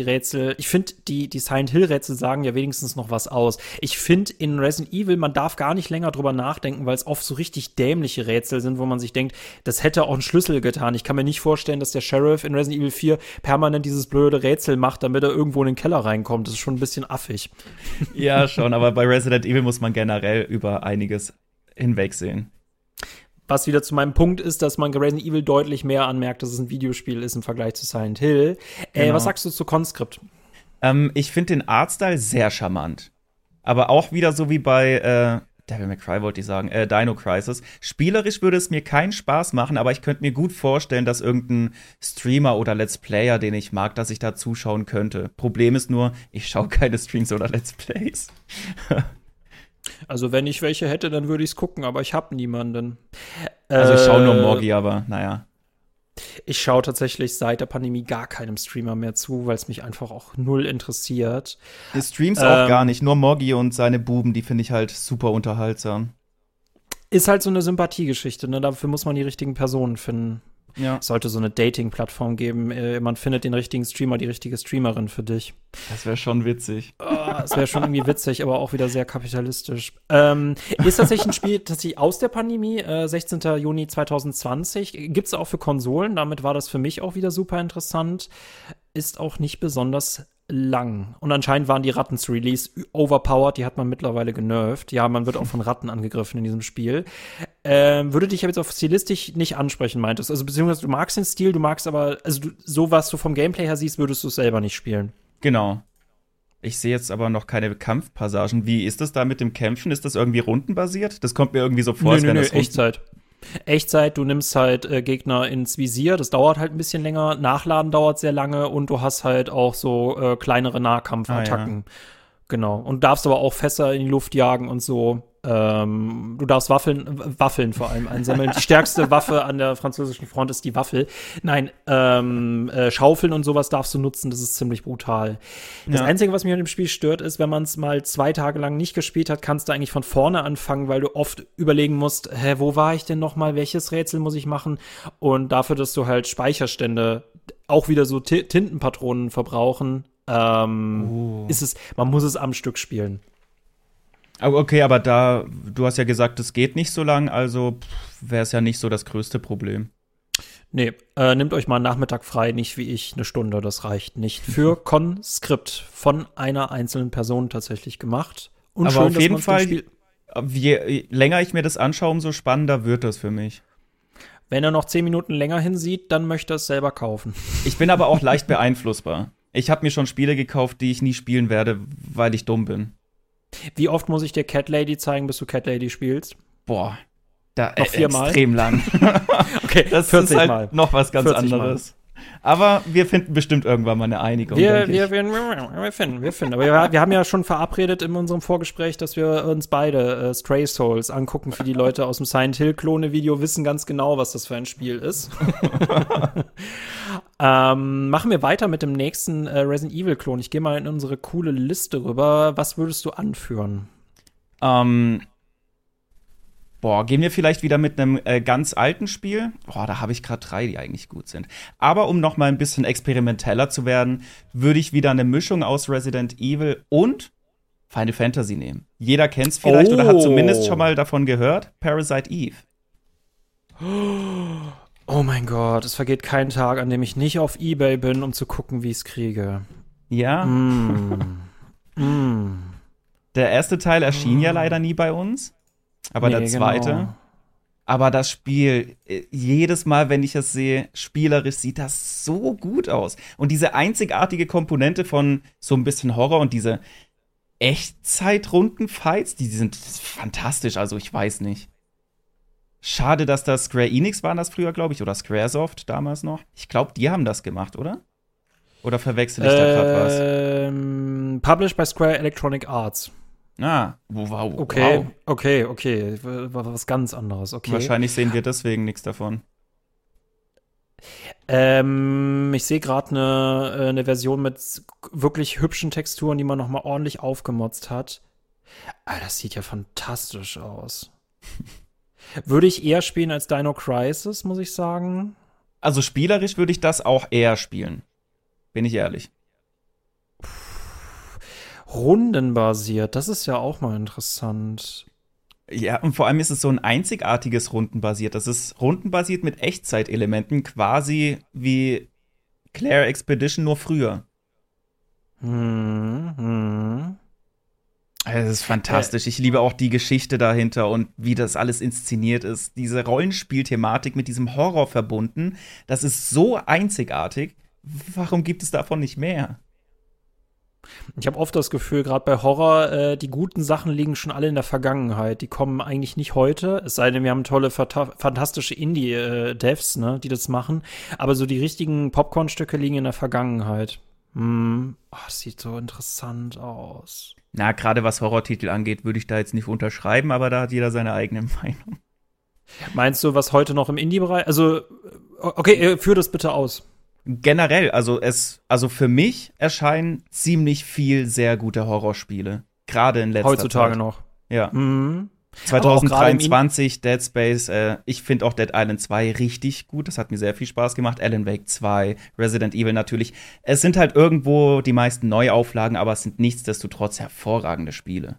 die Silent Hill-Rätsel sagen ja wenigstens noch was aus. Ich finde in Resident Evil, man darf gar nicht länger drüber nachdenken, weil es oft so richtig dämliche Rätsel sind, wo man sich denkt, das hätte auch ein Schlüssel getan. Ich kann mir nicht vorstellen, dass der Sheriff in Resident Evil 4 permanent dieses blöde Rätsel macht, damit er irgendwo in den Keller reinkommt. Das ist schon ein bisschen affig.
Ja, schon, aber bei Resident Evil muss man generell über einiges hinwegsehen.
Was wieder zu meinem Punkt ist, dass man Resident Evil deutlich mehr anmerkt, dass es ein Videospiel ist im Vergleich zu Silent Hill.
Genau.
Was sagst du zu Conscript?
Ich finde den Artstyle sehr charmant. Aber auch wieder so wie bei Devil May Cry, wollte ich sagen, Dino Crisis. Spielerisch würde es mir keinen Spaß machen, aber ich könnte mir gut vorstellen, dass irgendein Streamer oder Let's Player, den ich mag, dass ich da zuschauen könnte. Problem ist nur, ich schaue keine Streams oder Let's Plays.
Also wenn ich welche hätte, dann würde ich es gucken, aber ich habe niemanden.
Also ich schaue nur Morgi, aber naja.
Ich schaue tatsächlich seit der Pandemie gar keinem Streamer mehr zu, weil es mich einfach auch null interessiert.
Die Streams auch gar nicht, nur Morgi und seine Buben, die finde ich halt super unterhaltsam.
Ist halt so eine Sympathiegeschichte, ne? Dafür muss man die richtigen Personen finden.
Ja.
Es sollte so eine Dating-Plattform geben. Man findet den richtigen Streamer, die richtige Streamerin für dich.
Das wäre schon witzig.
Das wäre schon irgendwie witzig, aber auch wieder sehr kapitalistisch. Ist tatsächlich ein Spiel tatsächlich aus der Pandemie, 16. Juni 2020. Gibt's auch für Konsolen, damit war das für mich auch wieder super interessant. Ist auch nicht besonders lang. Und anscheinend waren die Ratten zu Release overpowered, die hat man mittlerweile genervt. Ja, man wird auch von Ratten angegriffen in diesem Spiel. Würde dich aber jetzt auf stilistisch nicht ansprechen, meintest. Also beziehungsweise du magst den Stil, du magst aber, also so was du vom Gameplay her siehst, würdest du es selber nicht spielen.
Genau. Ich sehe jetzt aber noch keine Kampfpassagen. Wie ist das da mit dem Kämpfen? Ist das irgendwie rundenbasiert? Das kommt mir irgendwie so vor, als wäre das
Echtzeit, du nimmst halt Gegner ins Visier, das dauert halt ein bisschen länger, Nachladen dauert sehr lange und du hast halt auch so kleinere Nahkampfattacken.
Ja.
Genau. Und darfst aber auch Fässer in die Luft jagen und so. Du darfst Waffeln vor allem einsammeln. Die stärkste Waffe an der französischen Front ist die Waffel. Nein, Schaufeln und sowas darfst du nutzen, das ist ziemlich brutal. Das Einzige, was mich an dem Spiel stört, ist, wenn man es mal 2 Tage lang nicht gespielt hat, kannst du eigentlich von vorne anfangen, weil du oft überlegen musst, wo war ich denn noch mal, welches Rätsel muss ich machen? Und dafür, dass du halt Speicherstände, auch wieder so Tintenpatronen verbrauchen, ist es, man muss es am Stück spielen.
Okay, aber du hast ja gesagt, es geht nicht so lang, also wäre es ja nicht so das größte Problem.
Nee, nehmt euch mal einen Nachmittag frei, nicht wie ich, 1 Stunde, das reicht nicht. Für Conscript von einer einzelnen Person tatsächlich gemacht. Und
aber
schön,
auf jeden Fall Je länger ich mir das anschaue, umso spannender wird das für mich.
Wenn er noch 10 Minuten länger hinsieht, dann möchte er es selber kaufen.
Ich bin aber auch leicht beeinflussbar. Ich habe mir schon Spiele gekauft, die ich nie spielen werde, weil ich dumm bin.
Wie oft muss ich dir Cat Lady zeigen, bis du Cat Lady spielst?
Boah, da
noch 4 Mal?
Extrem lang.
Okay,
das
40
ist halt
Mal.
noch was ganz
40
anderes. Aber wir finden bestimmt irgendwann mal eine Einigung.
Wir finden. Aber wir haben ja schon verabredet in unserem Vorgespräch, dass wir uns beide Stray Souls angucken. Für die Leute aus dem Silent Hill Klone-Video wissen ganz genau, was das für ein Spiel ist. Machen wir weiter mit dem nächsten Resident Evil Klon. Ich gehe mal in unsere coole Liste rüber. Was würdest du anführen?
Gehen wir vielleicht wieder mit einem ganz alten Spiel. Da habe ich gerade 3, die eigentlich gut sind. Aber um noch mal ein bisschen experimenteller zu werden, würde ich wieder eine Mischung aus Resident Evil und Final Fantasy nehmen. Jeder kennt es vielleicht oder hat zumindest schon mal davon gehört. Parasite Eve.
Oh mein Gott, es vergeht kein Tag, an dem ich nicht auf eBay bin, um zu gucken, wie ich es kriege.
Ja. Der erste Teil erschien ja leider nie bei uns. Aber der zweite. Genau. Aber das Spiel, jedes Mal, wenn ich es sehe, spielerisch sieht das so gut aus. Und diese einzigartige Komponente von so ein bisschen Horror und diese Echtzeitrunden-Fights, die sind fantastisch. Also ich weiß nicht. Schade, dass das Square Enix waren das früher, glaube ich, oder Squaresoft damals noch. Ich glaube, die haben das gemacht, oder? Oder verwechsel ich da gerade was?
Published by Square Electronic Arts.
Wow.
Okay. War was ganz anderes, okay.
Wahrscheinlich sehen wir deswegen nichts davon.
Ich sehe gerade eine Version mit wirklich hübschen Texturen, die man noch mal ordentlich aufgemotzt hat. Das sieht ja fantastisch aus. Würde ich eher spielen als Dino Crisis, muss ich sagen.
Also spielerisch würde ich das auch eher spielen. Bin ich ehrlich.
Rundenbasiert, das ist ja auch mal interessant.
Ja, und vor allem ist es so ein einzigartiges Rundenbasiert. Das ist rundenbasiert mit Echtzeitelementen, quasi wie Claire Expedition, nur früher. Es ist fantastisch. Ich liebe auch die Geschichte dahinter und wie das alles inszeniert ist. Diese Rollenspielthematik mit diesem Horror verbunden, das ist so einzigartig. Warum gibt es davon nicht mehr?
Ich habe oft das Gefühl, gerade bei Horror, die guten Sachen liegen schon alle in der Vergangenheit. Die kommen eigentlich nicht heute, es sei denn, wir haben tolle, fantastische Indie-Devs, ne, die das machen. Aber so die richtigen Popcorn-Stücke liegen in der Vergangenheit. Das sieht so interessant aus.
Na, gerade was Horrortitel angeht, würde ich da jetzt nicht unterschreiben, aber da hat jeder seine eigene Meinung.
Meinst du, was heute noch im Indie-Bereich? Also, okay, führ das bitte aus.
Generell, also für mich erscheinen ziemlich viel sehr gute Horrorspiele. Gerade in letzter Zeit.
Heutzutage noch.
Ja. 2023 Dead Space, ich finde auch Dead Island 2 richtig gut. Das hat mir sehr viel Spaß gemacht. Alan Wake 2, Resident Evil natürlich. Es sind halt irgendwo die meisten Neuauflagen, aber es sind nichtsdestotrotz hervorragende Spiele.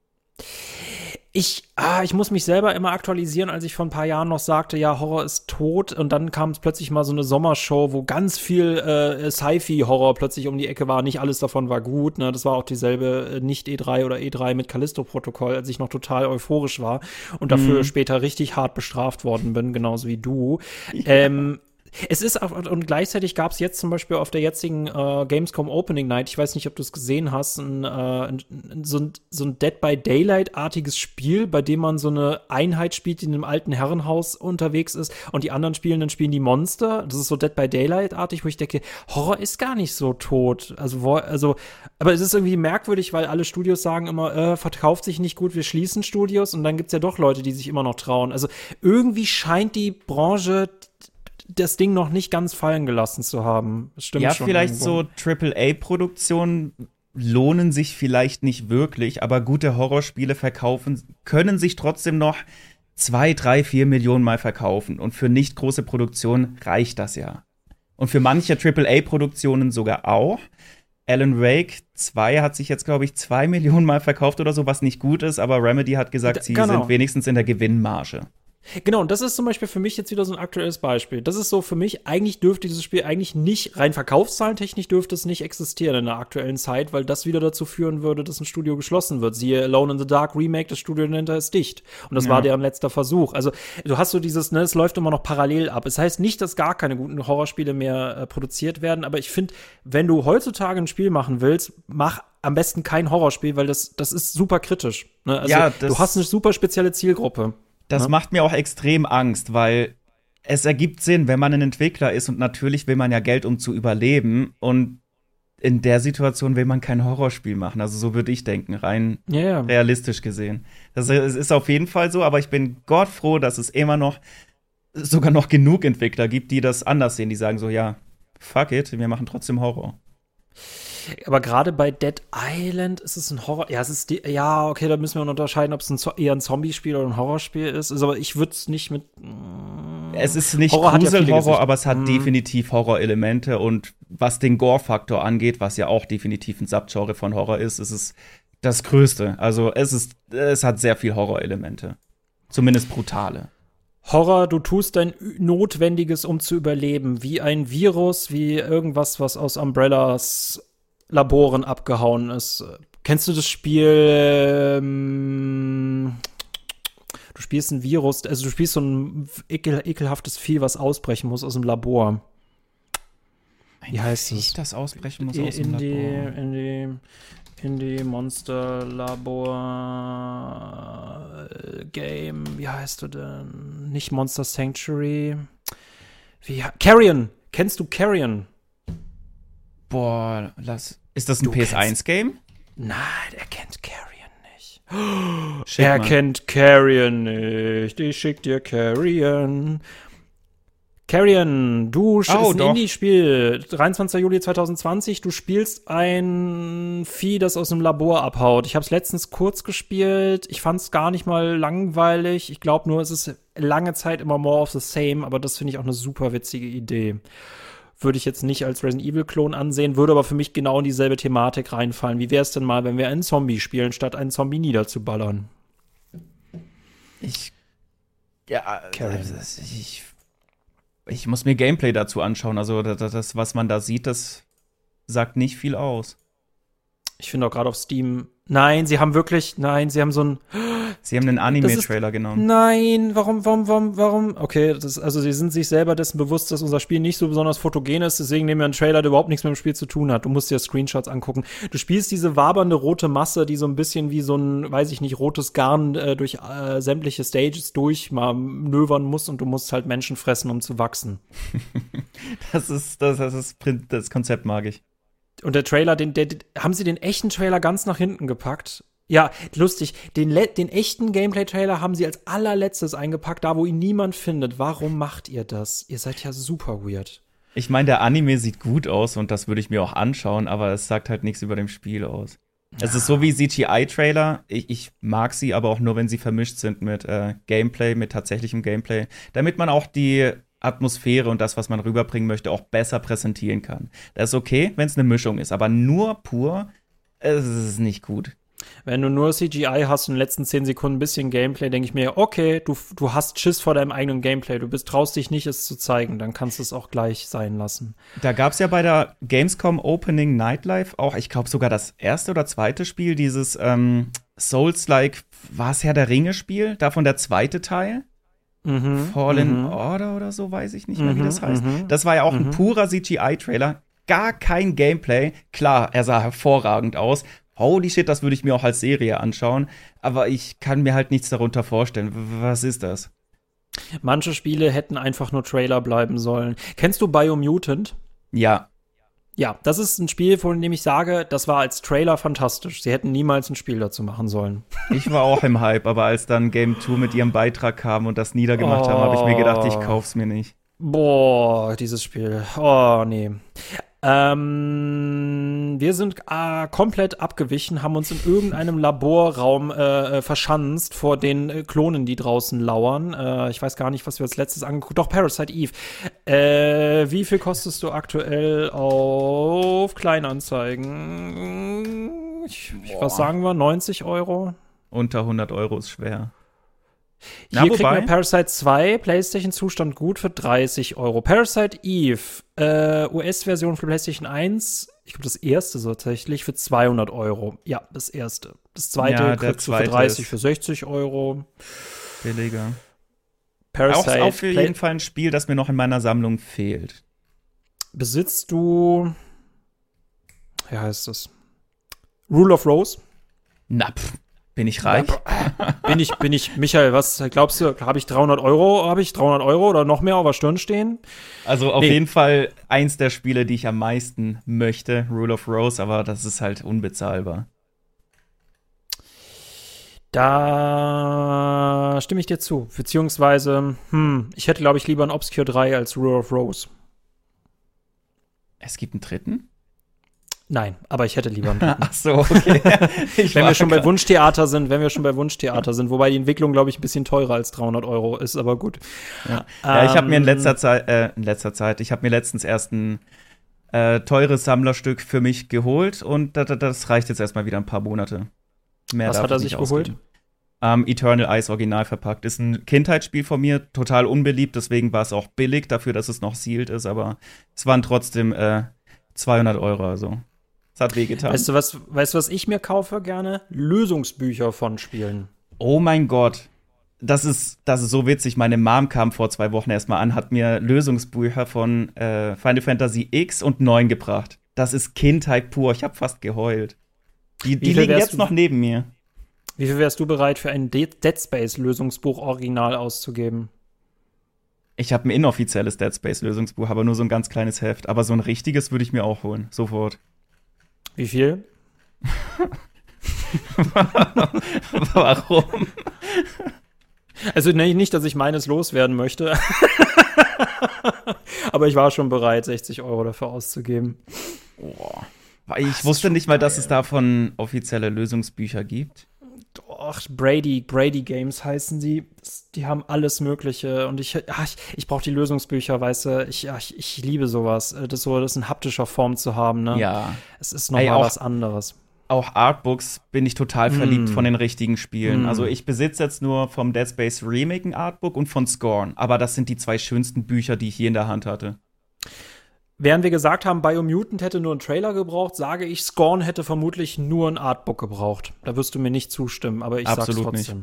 Ich muss mich selber immer aktualisieren, als ich vor ein paar Jahren noch sagte, ja, Horror ist tot. Und dann kam es plötzlich mal so eine Sommershow, wo ganz viel Sci-Fi-Horror plötzlich um die Ecke war. Nicht alles davon war gut, ne? Das war auch dieselbe Nicht-E3 oder E3 mit Callisto-Protokoll, als ich noch total euphorisch war und dafür später richtig hart bestraft worden bin, genauso wie du. Ja. Es ist auch, und gleichzeitig gab es jetzt zum Beispiel auf der jetzigen Gamescom Opening Night, ich weiß nicht, ob du es gesehen hast, so ein Dead by Daylight-artiges Spiel, bei dem man so eine Einheit spielt, die in einem alten Herrenhaus unterwegs ist und die anderen spielen die Monster. Das ist so Dead by Daylight-artig, wo ich denke, Horror ist gar nicht so tot. Aber es ist irgendwie merkwürdig, weil alle Studios sagen immer, verkauft sich nicht gut, wir schließen Studios, und dann gibt's ja doch Leute, die sich immer noch trauen. Also irgendwie scheint die Branche das Ding noch nicht ganz fallen gelassen zu haben. Das stimmt schon. Ja,
vielleicht irgendwo. So AAA-Produktionen lohnen sich vielleicht nicht wirklich, aber gute Horrorspiele können sich trotzdem noch 2, 3, 4 Millionen Mal verkaufen. Und für nicht große Produktionen reicht das ja. Und für manche AAA-Produktionen sogar auch. Alan Wake 2 hat sich jetzt, glaube ich, 2 Millionen Mal verkauft oder so, was nicht gut ist, aber Remedy hat gesagt, sie sind wenigstens in der Gewinnmarge.
Genau, und das ist zum Beispiel für mich jetzt wieder so ein aktuelles Beispiel. Das ist so für mich, eigentlich dürfte dieses Spiel eigentlich nicht, rein verkaufszahlentechnisch dürfte es nicht existieren in der aktuellen Zeit, weil das wieder dazu führen würde, dass ein Studio geschlossen wird. Siehe Alone in the Dark Remake, das Studio dahinter ist dicht. Und das war deren letzter Versuch. Also du hast so dieses, ne, es läuft immer noch parallel ab. Es heißt nicht, dass gar keine guten Horrorspiele mehr produziert werden, aber ich finde, wenn du heutzutage ein Spiel machen willst, mach am besten kein Horrorspiel, weil das ist super kritisch. Ne? Also
Ja,
du hast eine super spezielle Zielgruppe.
Das macht mir auch extrem Angst, weil es ergibt Sinn, wenn man ein Entwickler ist und natürlich will man ja Geld, um zu überleben. Und in der Situation will man kein Horrorspiel machen. Also so würde ich denken, rein realistisch gesehen. Es ist auf jeden Fall so, aber ich bin Gott froh, dass es immer noch sogar noch genug Entwickler gibt, die das anders sehen. Die sagen so, ja, fuck it, wir machen trotzdem Horror.
Aber gerade bei Dead Island ist es ein Horror. Ja, okay, da müssen wir unterscheiden, ob es eher ein Zombie-Spiel oder ein Horrorspiel ist. Aber ich würde es nicht mit.
Es ist nicht
Gruselhorror,
aber es hat definitiv Horrorelemente. Und was den Gore-Faktor angeht, was ja auch definitiv ein Subgenre von Horror ist es das Größte. Also es hat sehr viel Horrorelemente. Zumindest brutale.
Horror, du tust dein Notwendiges, um zu überleben. Wie ein Virus, wie irgendwas, was aus Umbrellas Laboren abgehauen ist. Kennst du das Spiel? Du spielst ein Virus, also du spielst so ein ekelhaftes Vieh, was ausbrechen muss aus dem Labor. Wie heißt es?
Das ausbrechen muss aus dem Labor.
Indie Monster Labor Game. Wie heißt du denn? Nicht Monster Sanctuary. Carrion. Kennst du Carrion?
Boah, ist das ein PS1-Game?
Nein, er kennt Carrion nicht.
Er
kennt Carrion nicht. Ich schick dir Carrion. Carrion, du ist ein Indie-Spiel. 23. Juli 2020. Du spielst ein Vieh, das aus einem Labor abhaut. Ich habe es letztens kurz gespielt. Ich fand es gar nicht mal langweilig. Ich glaube nur, es ist lange Zeit immer more of the same. Aber das finde ich auch eine super witzige Idee. Würde ich jetzt nicht als Resident Evil-Klon ansehen, würde aber für mich genau in dieselbe Thematik reinfallen. Wie wäre es denn mal, wenn wir einen Zombie spielen, statt einen Zombie niederzuballern?
Ich muss mir Gameplay dazu anschauen. Also das, was man da sieht, das sagt nicht viel aus.
Ich finde auch gerade auf Steam. Sie haben so einen.
Sie haben einen Anime-Trailer genommen.
Nein, warum? Okay, sie sind sich selber dessen bewusst, dass unser Spiel nicht so besonders fotogen ist, deswegen nehmen wir einen Trailer, der überhaupt nichts mit dem Spiel zu tun hat. Du musst dir Screenshots angucken. Du spielst diese wabernde rote Masse, die so ein bisschen wie so ein, weiß ich nicht, rotes Garn durch sämtliche Stages manövern muss und du musst halt Menschen fressen, um zu wachsen.
Das Konzept mag ich.
Und der Trailer, haben sie den echten Trailer ganz nach hinten gepackt? Ja, lustig. Den echten Gameplay-Trailer haben sie als allerletztes eingepackt, da wo ihn niemand findet. Warum macht ihr das? Ihr seid ja super weird.
Ich meine, der Anime sieht gut aus und das würde ich mir auch anschauen, aber es sagt halt nichts über dem Spiel aus. Ja. Es ist so wie CGI-Trailer. Ich mag sie, aber auch nur, wenn sie vermischt sind mit Gameplay, mit tatsächlichem Gameplay, damit man auch die Atmosphäre und das, was man rüberbringen möchte, auch besser präsentieren kann. Das ist okay, wenn es eine Mischung ist, aber nur pur, es ist nicht gut.
Wenn du nur CGI hast und in den letzten 10 Sekunden ein bisschen Gameplay, denke ich mir, okay, du hast Schiss vor deinem eigenen Gameplay, traust dich nicht, es zu zeigen, dann kannst du es auch gleich sein lassen.
Da gab es ja bei der Gamescom Opening Nightlife auch, ich glaube sogar das erste oder zweite Spiel, dieses Souls-like, war es Herr der Ringe-Spiel, davon der zweite Teil? Fallen Order oder so, weiß ich nicht mehr, wie das heißt. Das war ja auch ein purer CGI-Trailer, gar kein Gameplay. Klar, er sah hervorragend aus. Holy shit, das würde ich mir auch als Serie anschauen. Aber ich kann mir halt nichts darunter vorstellen. Was ist das?
Manche Spiele hätten einfach nur Trailer bleiben sollen. Kennst du Biomutant?
Ja.
Ja, das ist ein Spiel, von dem ich sage, das war als Trailer fantastisch. Sie hätten niemals ein Spiel dazu machen sollen.
Ich war auch im Hype, aber als dann Game 2 mit ihrem Beitrag kam und das niedergemacht haben, habe ich mir gedacht, ich kauf's mir nicht.
Boah, dieses Spiel. Oh, nee. Wir sind komplett abgewichen, haben uns in irgendeinem Laborraum verschanzt vor den Klonen, die draußen lauern. Ich weiß gar nicht, was wir als letztes angeguckt haben. Doch, Parasite Eve. Wie viel kostest du aktuell auf Kleinanzeigen? Was sagen wir? 90 Euro?
Unter 100 Euro ist schwer.
Hier kriegt man Parasite 2, PlayStation-Zustand gut für 30 Euro. Parasite Eve, US-Version für PlayStation 1, ich glaube das erste so tatsächlich, für 200 Euro. Ja, das erste. Das zweite kriegst du für 30, für 60 Euro.
Billiger.
Parasite.
Auch für jeden Fall ein Spiel, das mir noch in meiner Sammlung fehlt.
Besitzt du, wie heißt das? Rule of Rose?
Na, bin ich reich?
Bin ich, Michael, was glaubst du, habe ich 300 Euro oder noch mehr auf der Stirn stehen?
Also auf jeden Fall eins der Spiele, die ich am meisten möchte, Rule of Rose, aber das ist halt unbezahlbar.
Da stimme ich dir zu, beziehungsweise, ich hätte, glaube ich, lieber ein Obscure 3 als Rule of Rose.
Es gibt einen dritten?
Nein, aber ich hätte lieber einen dritten.
Ach so, okay.
Wenn wir schon bei Wunschtheater sind, wobei die Entwicklung, glaube ich, ein bisschen teurer als 300 Euro ist, aber gut.
Ja, ich habe mir in letzter Zeit, ich habe mir letztens erst ein teures Sammlerstück für mich geholt und das reicht jetzt erstmal wieder ein paar Monate. Mehr
Was hat er sich geholt?
Eternal Ice original verpackt. Ist ein Kindheitsspiel von mir, total unbeliebt, deswegen war es auch billig dafür, dass es noch sealed ist, aber es waren trotzdem 200 Euro, also es hat wehgetan.
Weißt du, was ich mir kaufe gerne? Lösungsbücher von Spielen.
Oh mein Gott. Das ist so witzig. Meine Mom kam vor 2 Wochen erstmal an, hat mir Lösungsbücher von Final Fantasy X und 9 gebracht. Das ist Kindheit pur. Ich habe fast geheult. Die liegen jetzt noch neben mir.
Wie viel wärst du bereit, für ein Dead Space-Lösungsbuch original auszugeben?
Ich habe ein inoffizielles Dead Space-Lösungsbuch, aber nur so ein ganz kleines Heft. Aber so ein richtiges würde ich mir auch holen. Sofort.
Wie viel?
Warum?
Also nicht, dass ich meines loswerden möchte. Aber ich war schon bereit, 60 Euro dafür auszugeben.
Boah. Ich wusste nicht mal, dass es davon offizielle Lösungsbücher gibt.
Doch, Brady Games heißen sie. Die haben alles Mögliche. Und ich brauche die Lösungsbücher, weißt du. Ich liebe sowas. Das in haptischer Form zu haben, ne?
Ja.
Es ist noch mal was anderes.
Auch Artbooks bin ich total verliebt von den richtigen Spielen. Also ich besitze jetzt nur vom Dead Space Remake ein Artbook und von Scorn. Aber das sind die 2 schönsten Bücher, die ich je in der Hand hatte.
Während wir gesagt haben, Biomutant hätte nur einen Trailer gebraucht, sage ich, Scorn hätte vermutlich nur ein Artbook gebraucht. Da wirst du mir nicht zustimmen, aber ich
Absolut
sag's trotzdem.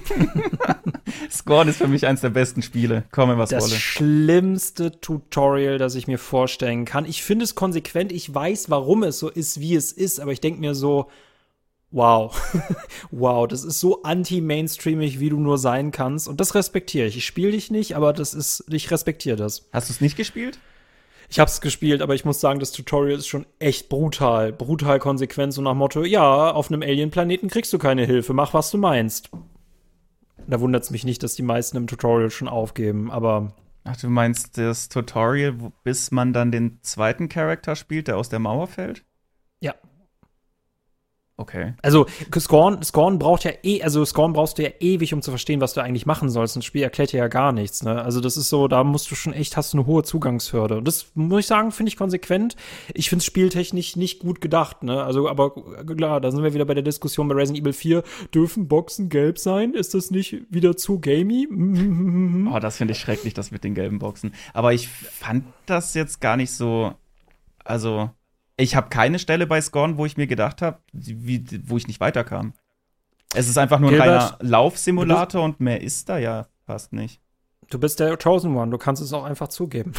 Nicht. Scorn ist für mich eins der besten Spiele. Komme, was wolle.
Das schlimmste Tutorial, das ich mir vorstellen kann. Ich finde es konsequent. Ich weiß, warum es so ist, wie es ist, aber ich denke mir so, wow. Wow, das ist so anti-mainstreamig, wie du nur sein kannst. Und das respektiere ich. Ich spiele dich nicht, aber ich respektiere das.
Hast du es nicht gespielt?
Ich hab's gespielt, aber ich muss sagen, das Tutorial ist schon echt brutal. Brutal konsequent, so nach Motto, ja, auf einem Alien-Planeten kriegst du keine Hilfe, mach, was du meinst. Da wundert's mich nicht, dass die meisten im Tutorial schon aufgeben, aber
Ach, du meinst das Tutorial, bis man dann den zweiten Charakter spielt, der aus der Mauer fällt?
ja.
Okay.
Also, Scorn brauchst du ja ewig, um zu verstehen, was du eigentlich machen sollst. Und das Spiel erklärt dir ja gar nichts, ne? Also, das ist so, da musst du schon echt, hast du eine hohe Zugangshürde. Und das, muss ich sagen, finde ich konsequent. Ich finde es spieltechnisch nicht gut gedacht, ne? Also, aber klar, da sind wir wieder bei der Diskussion bei Resident Evil 4. Dürfen Boxen gelb sein? Ist das nicht wieder zu gamey?
Oh, das finde ich schrecklich, das mit den gelben Boxen. Aber ich fand das jetzt gar nicht so, also ich habe keine Stelle bei Scorn, wo ich mir gedacht habe, wo ich nicht weiterkam. Es ist einfach nur ein reiner Laufsimulator und mehr ist da ja fast nicht.
Du bist der Chosen One, du kannst es auch einfach zugeben.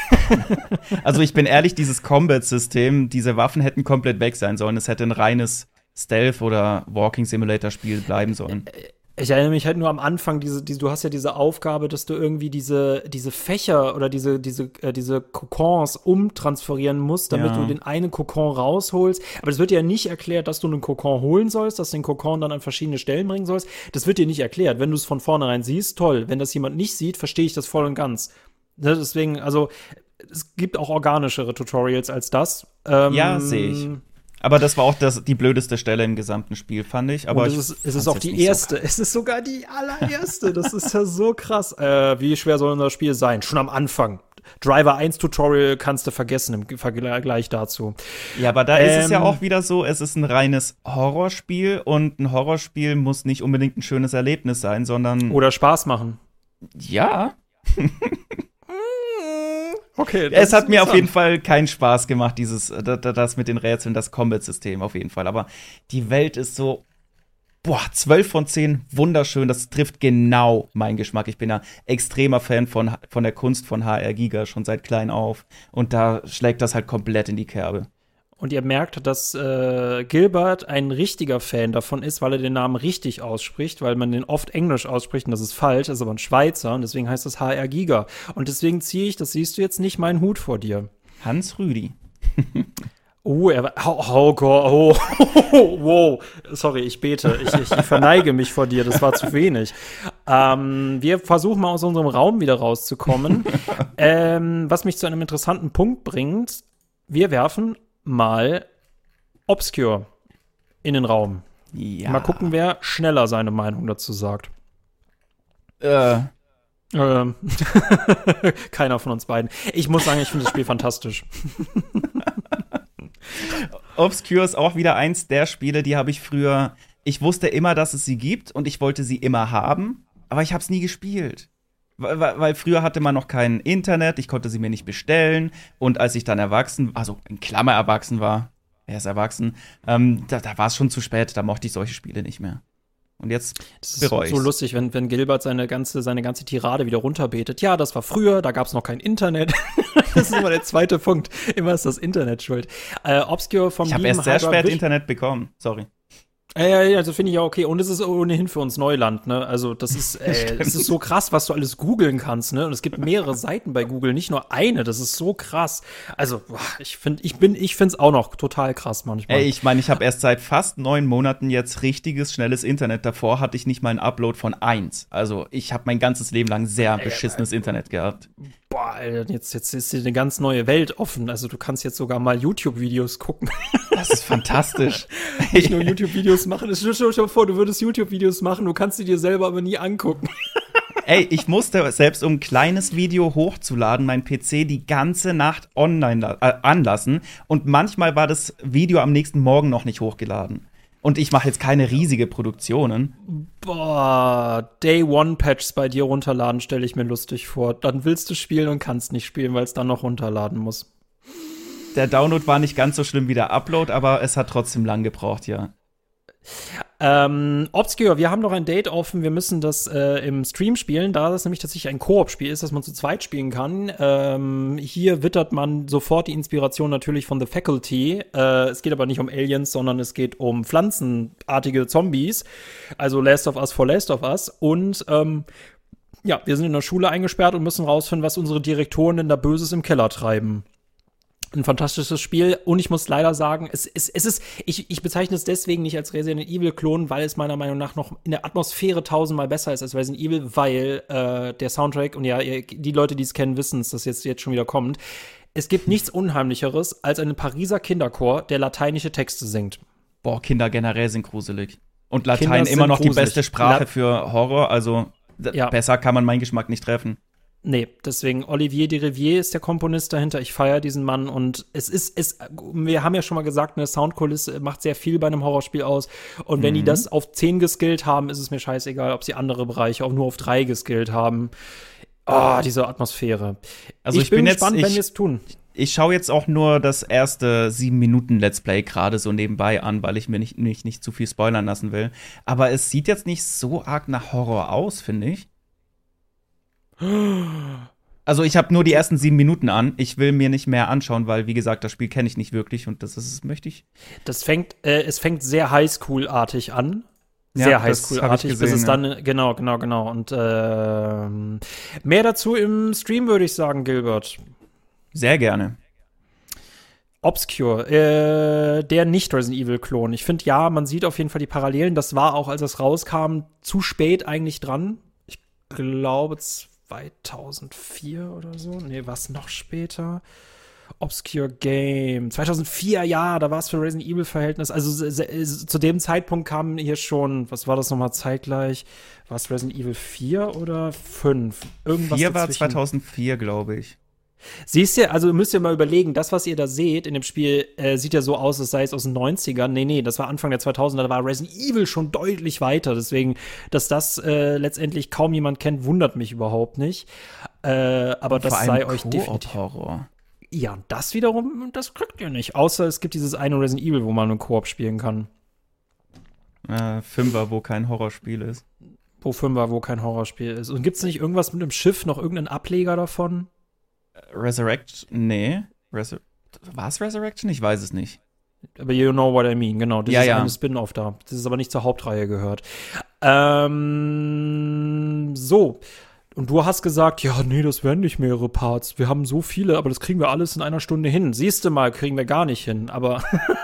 Also ich bin ehrlich, dieses Combat-System, diese Waffen hätten komplett weg sein sollen. Es hätte ein reines Stealth- oder Walking-Simulator-Spiel bleiben sollen.
Ich erinnere mich halt nur am Anfang, du hast ja diese Aufgabe, dass du irgendwie diese Fächer oder diese Kokons umtransferieren musst, damit du den einen Kokon rausholst. Aber das wird dir ja nicht erklärt, dass du einen Kokon holen sollst, dass du den Kokon dann an verschiedene Stellen bringen sollst. Das wird dir nicht erklärt. Wenn du es von vornherein siehst, toll. Wenn das jemand nicht sieht, verstehe ich das voll und ganz. Deswegen, also, es gibt auch organischere Tutorials als das.
Ja, sehe ich. Aber das war auch die blödeste Stelle im gesamten Spiel, fand ich. Aber
es ist auch die erste. So, es ist sogar die allererste. Das ist ja so krass. Wie schwer soll unser Spiel sein? Schon am Anfang. Driver 1 Tutorial kannst du vergessen im Vergleich dazu.
Ja, aber da ist es ja auch wieder so, es ist ein reines Horrorspiel und ein Horrorspiel muss nicht unbedingt ein schönes Erlebnis sein, sondern
Oder Spaß machen.
ja.
Okay.
Es hat mir auf jeden Fall keinen Spaß gemacht, das mit den Rätseln, das Combat-System auf jeden Fall. Aber die Welt ist so 12 von 10, wunderschön. Das trifft genau meinen Geschmack. Ich bin ja extremer Fan von der Kunst von HR Giga, schon seit klein auf. Und da schlägt das halt komplett in die Kerbe.
Und ihr merkt, dass Gilbert ein richtiger Fan davon ist, weil er den Namen richtig ausspricht, weil man den oft Englisch ausspricht und das ist falsch, das ist aber ein Schweizer und deswegen heißt das HR Giga. Und deswegen ziehe ich, das siehst du jetzt nicht, meinen Hut vor dir.
Hans Rüdi.
Wow. Sorry, ich bete. Ich verneige mich vor dir, das war zu wenig. Wir versuchen mal aus unserem Raum wieder rauszukommen. Was mich zu einem interessanten Punkt bringt, wir werfen mal Obscure in den Raum.
Ja.
Mal gucken, wer schneller seine Meinung dazu sagt. Keiner von uns beiden. Ich muss sagen, ich finde das Spiel fantastisch.
Obscure ist auch wieder eins der Spiele, die habe ich früher. Ich wusste immer, dass es sie gibt und ich wollte sie immer haben, aber ich habe es nie gespielt. Weil früher hatte man noch kein Internet, ich konnte sie mir nicht bestellen. Und als ich dann also in Klammer erwachsen war, er ist erwachsen, da war es schon zu spät, da mochte ich solche Spiele nicht mehr. Und jetzt bereue ich.
Das ist so lustig, wenn Gilbert seine ganze Tirade wieder runterbetet. Ja, das war früher, da gab es noch kein Internet. Das ist immer der zweite Punkt. Immer ist das Internet schuld. Obscure vom
Ich habe erst sehr spät Internet bekommen, sorry.
Ja, das finde ich ja okay. Und es ist ohnehin für uns Neuland, ne? Also, das ist, es ist so krass, was du alles googeln kannst, ne? Und es gibt mehrere Seiten bei Google, nicht nur eine. Das ist so krass. Also, ich finde es auch noch total krass manchmal.
Ich meine, ich habe erst seit fast 9 Monaten jetzt richtiges, schnelles Internet. Davor hatte ich nicht mal einen Upload von 1. Also, ich habe mein ganzes Leben lang sehr beschissenes Internet gehabt.
Boah, Alter, jetzt ist dir eine ganz neue Welt offen. Also, du kannst jetzt sogar mal YouTube-Videos gucken.
Das ist fantastisch.
Nicht nur YouTube-Videos machen. Stell dir vor, du würdest YouTube-Videos machen, du kannst sie dir selber aber nie angucken.
Ich musste selbst, um ein kleines Video hochzuladen, meinen PC die ganze Nacht online anlassen. Und manchmal war das Video am nächsten Morgen noch nicht hochgeladen. Und ich mache jetzt keine riesige Produktionen.
Boah, Day-One-Patches bei dir runterladen, stelle ich mir lustig vor. Dann willst du spielen und kannst nicht spielen, weil es dann noch runterladen muss.
Der Download war nicht ganz so schlimm wie der Upload, aber es hat trotzdem lang gebraucht, ja.
Obscure, wir haben noch ein Date offen, wir müssen das im Stream spielen, da das nämlich tatsächlich ein Koop-Spiel ist, das man zu zweit spielen kann. Hier wittert man sofort die Inspiration natürlich von The Faculty. Es geht aber nicht um Aliens, sondern es geht um pflanzenartige Zombies. Also Last of Us for Last of Us. Und ja, wir sind in der Schule eingesperrt und müssen rausfinden, was unsere Direktoren denn da Böses im Keller treiben. Ein fantastisches Spiel und ich muss leider sagen, ich bezeichne es deswegen nicht als Resident Evil Klon, weil es meiner Meinung nach noch in der Atmosphäre 1000-mal besser ist als Resident Evil, weil der Soundtrack, und ja, die Leute, die es kennen, wissen es, dass jetzt schon wieder kommt. Es gibt nichts Unheimlicheres als einen Pariser Kinderchor, der lateinische Texte singt.
Boah, Kinder generell sind gruselig. Und Latein immer noch gruselig. Die beste Sprache für Horror, also besser kann man meinen Geschmack nicht treffen.
Nee, deswegen Olivier de Rivière ist der Komponist dahinter. Ich feiere diesen Mann und wir haben ja schon mal gesagt, eine Soundkulisse macht sehr viel bei einem Horrorspiel aus. Und wenn die das auf 10 geskillt haben, ist es mir scheißegal, ob sie andere Bereiche auch nur auf 3 geskillt haben. Diese Atmosphäre.
Also ich bin gespannt, wenn wir es tun. Ich schaue jetzt auch nur das erste 7-Minuten-Let's Play gerade so nebenbei an, weil ich mir nicht zu viel spoilern lassen will. Aber es sieht jetzt nicht so arg nach Horror aus, finde ich. Also ich habe nur die ersten 7 Minuten an. Ich will mir nicht mehr anschauen, weil, wie gesagt, das Spiel kenne ich nicht wirklich und möchte ich.
Es fängt sehr Highschool-artig an. Sehr Highschool-artig, bis es dann, genau. Und mehr dazu im Stream, würde ich sagen, Gilbert.
Sehr gerne.
Obscure, der nicht-Resident Evil-Klon. Ich finde, ja, man sieht auf jeden Fall die Parallelen. Das war auch, als es rauskam, zu spät eigentlich dran. Ich glaube, 2004 oder so. Nee, was noch später? Obscure Game. 2004, ja, da war es für Resident Evil-Verhältnis. Also zu dem Zeitpunkt kam hier schon, was war das nochmal zeitgleich? War es Resident Evil 4 oder 5? Irgendwas
4 war 2004, glaube ich.
Siehst du, also müsst ihr mal überlegen, das, was ihr da seht in dem Spiel, sieht ja so aus, als sei es aus den 90ern. Nee, das war Anfang der 2000er, da war Resident Evil schon deutlich weiter. Deswegen, dass das letztendlich kaum jemand kennt, wundert mich überhaupt nicht. Aber das sei euch definitiv.
Horror.
Ja, das wiederum, das kriegt ihr nicht. Außer es gibt dieses eine Resident Evil, wo man einen Koop spielen kann.
Fünfer, wo kein Horrorspiel ist.
Wo kein Horrorspiel ist. Und gibt's nicht irgendwas mit einem Schiff, noch irgendeinen Ableger davon?
Resurrection? Nee. War es Resurrection? Ich weiß es nicht.
Aber you know what I mean, genau. Das ist eine Spin-off da. Das ist aber nicht zur Hauptreihe gehört. So. Und du hast gesagt, ja, nee, das werden nicht mehrere Parts. Wir haben so viele, aber das kriegen wir alles in einer Stunde hin. Siehst du mal, kriegen wir gar nicht hin. Aber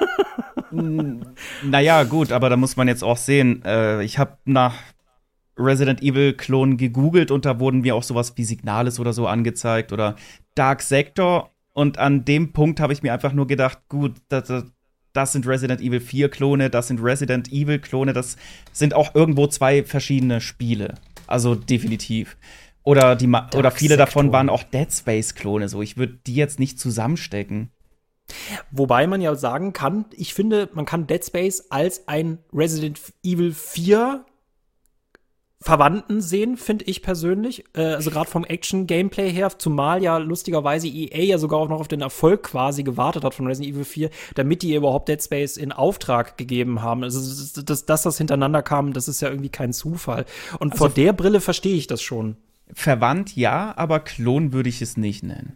naja, gut, aber da muss man jetzt auch sehen, ich habe nach Resident Evil Klon gegoogelt und da wurden mir auch sowas wie Signalis oder so angezeigt oder Dark Sector und an dem Punkt habe ich mir einfach nur gedacht, gut, das sind Resident Evil 4 Klone, das sind Resident Evil Klone, das sind auch irgendwo zwei verschiedene Spiele. Also definitiv. Oder viele davon waren auch Dead Space Klone, so ich würde die jetzt nicht zusammenstecken.
Wobei man ja sagen kann, ich finde, man kann Dead Space als ein Resident Evil 4 Verwandten sehen, finde ich persönlich. Also gerade vom Action-Gameplay her, zumal ja lustigerweise EA ja sogar auch noch auf den Erfolg quasi gewartet hat von Resident Evil 4, damit die überhaupt Dead Space in Auftrag gegeben haben. Also dass das hintereinander kam, das ist ja irgendwie kein Zufall. Und also vor der Brille verstehe ich das schon.
Verwandt ja, aber Klon würde ich es nicht nennen.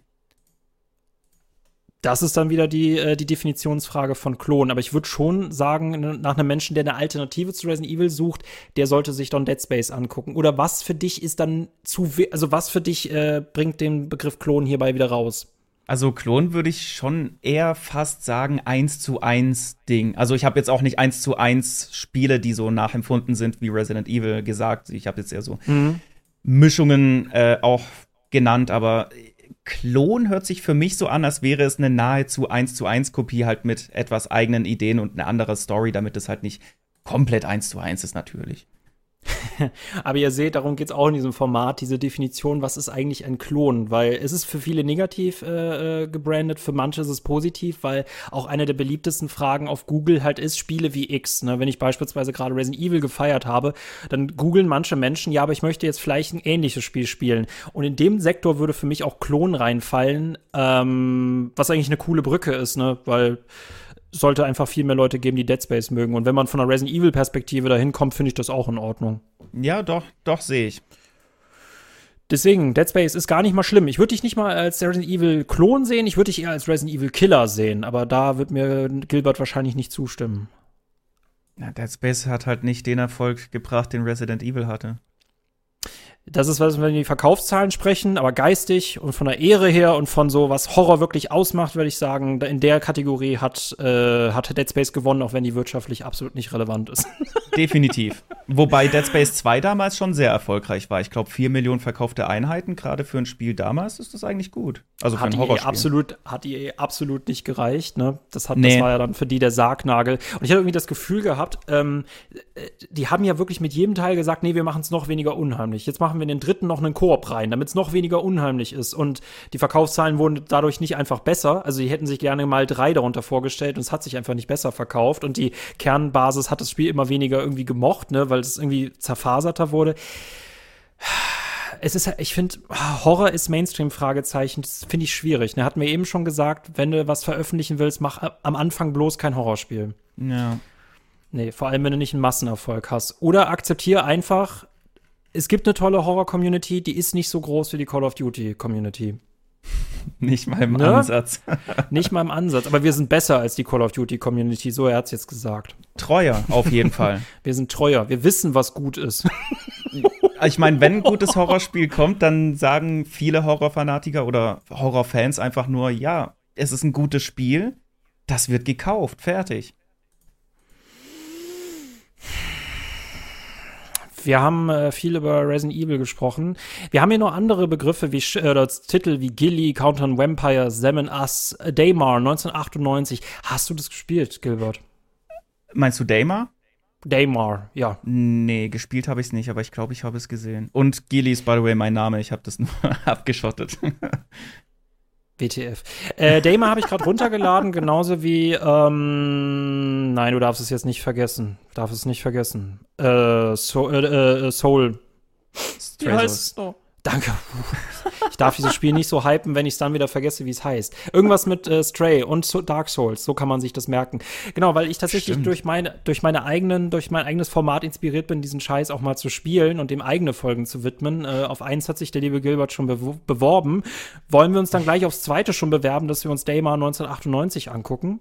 Das ist dann wieder die Definitionsfrage von Klon. Aber ich würde schon sagen, nach einem Menschen, der eine Alternative zu Resident Evil sucht, der sollte sich dann Dead Space angucken. Oder was für dich ist dann was für dich bringt den Begriff Klon hierbei wieder raus?
Also Klon würde ich schon eher fast sagen 1:1 Ding. Also ich habe jetzt auch nicht 1:1 Spiele, die so nachempfunden sind wie Resident Evil gesagt. Ich habe jetzt eher so Mischungen auch genannt, aber Klon hört sich für mich so an, als wäre es eine nahezu 1:1 Kopie halt mit etwas eigenen Ideen und eine andere Story, damit es halt nicht komplett 1:1 ist natürlich.
Aber ihr seht, darum geht es auch in diesem Format, diese Definition, was ist eigentlich ein Klon? Weil es ist für viele negativ gebrandet, für manche ist es positiv, weil auch eine der beliebtesten Fragen auf Google halt ist, Spiele wie X. Ne? Wenn ich beispielsweise gerade Resident Evil gefeiert habe, dann googeln manche Menschen, ja, aber ich möchte jetzt vielleicht ein ähnliches Spiel spielen. Und in dem Sektor würde für mich auch Klon reinfallen, was eigentlich eine coole Brücke ist, ne? Weil sollte einfach viel mehr Leute geben, die Dead Space mögen. Und wenn man von einer Resident Evil-Perspektive dahin kommt, finde ich das auch in Ordnung.
Ja, doch, sehe ich.
Deswegen, Dead Space ist gar nicht mal schlimm. Ich würde dich nicht mal als Resident Evil-Klon sehen, ich würde dich eher als Resident Evil-Killer sehen. Aber da wird mir Gilbert wahrscheinlich nicht zustimmen.
Ja, Dead Space hat halt nicht den Erfolg gebracht, den Resident Evil hatte.
Das ist, was, wenn wir die Verkaufszahlen sprechen, aber geistig und von der Ehre her und von so, was Horror wirklich ausmacht, würde ich sagen, in der Kategorie hat Dead Space gewonnen, auch wenn die wirtschaftlich absolut nicht relevant ist. Definitiv.
Wobei Dead Space 2 damals schon sehr erfolgreich war. Ich glaube, 4 Millionen verkaufte Einheiten, gerade für ein Spiel damals ist das eigentlich gut. Also für ein Horrorspiel.
Hat EA absolut nicht gereicht, ne? Das war ja dann für die der Sargnagel. Und ich hatte irgendwie das Gefühl gehabt, die haben ja wirklich mit jedem Teil gesagt, nee, wir machen es noch weniger unheimlich. Jetzt machen wir in den dritten noch einen Koop rein, damit es noch weniger unheimlich ist. Und die Verkaufszahlen wurden dadurch nicht einfach besser. Also die hätten sich gerne mal 3 darunter vorgestellt und es hat sich einfach nicht besser verkauft. Und die Kernbasis hat das Spiel immer weniger irgendwie gemocht, ne, weil es irgendwie zerfaserter wurde. Es ist, ich finde, Horror ist Mainstream, Fragezeichen, das finde ich schwierig. Ne, hat mir eben schon gesagt, wenn du was veröffentlichen willst, mach am Anfang bloß kein Horrorspiel.
Ja.
Nee, vor allem, wenn du nicht einen Massenerfolg hast. Oder akzeptiere einfach, es gibt eine tolle Horror-Community, die ist nicht so groß wie die Call of Duty-Community.
Nicht mal im Ansatz.
Nicht mal im Ansatz, aber wir sind besser als die Call of Duty-Community, so er hat's jetzt gesagt.
Treuer, auf jeden Fall.
Wir sind treuer, wir wissen, was gut ist.
Ich meine, wenn ein gutes Horrorspiel kommt, dann sagen viele Horrorfanatiker oder Horrorfans einfach nur, ja, es ist ein gutes Spiel, das wird gekauft, fertig.
Wir haben viel über Resident Evil gesprochen. Wir haben hier noch andere Begriffe wie Titel wie Gilly, Counter & Vampire, Them and Us, Daymar 1998. Hast du das gespielt, Gilbert?
Meinst du Daymar?
Daymar, ja.
Nee, gespielt habe ich es nicht, aber ich glaube, ich habe es gesehen. Und Gilly ist, by the way, mein Name. Ich habe das nur abgeschottet.
WTF. Daymar habe ich gerade runtergeladen, genauso wie, nein, du darfst es jetzt nicht vergessen. Soul. Wie heißt es noch? Danke. Ich darf dieses Spiel nicht so hypen, wenn ich es dann wieder vergesse, wie es heißt. Irgendwas mit Stray und Dark Souls, so kann man sich das merken. Genau, weil ich tatsächlich durch mein eigenes Format inspiriert bin, diesen Scheiß auch mal zu spielen und dem eigene Folgen zu widmen. Auf eins hat sich der liebe Gilbert schon beworben. Wollen wir uns dann gleich aufs zweite schon bewerben, dass wir uns Daymar 1998 angucken?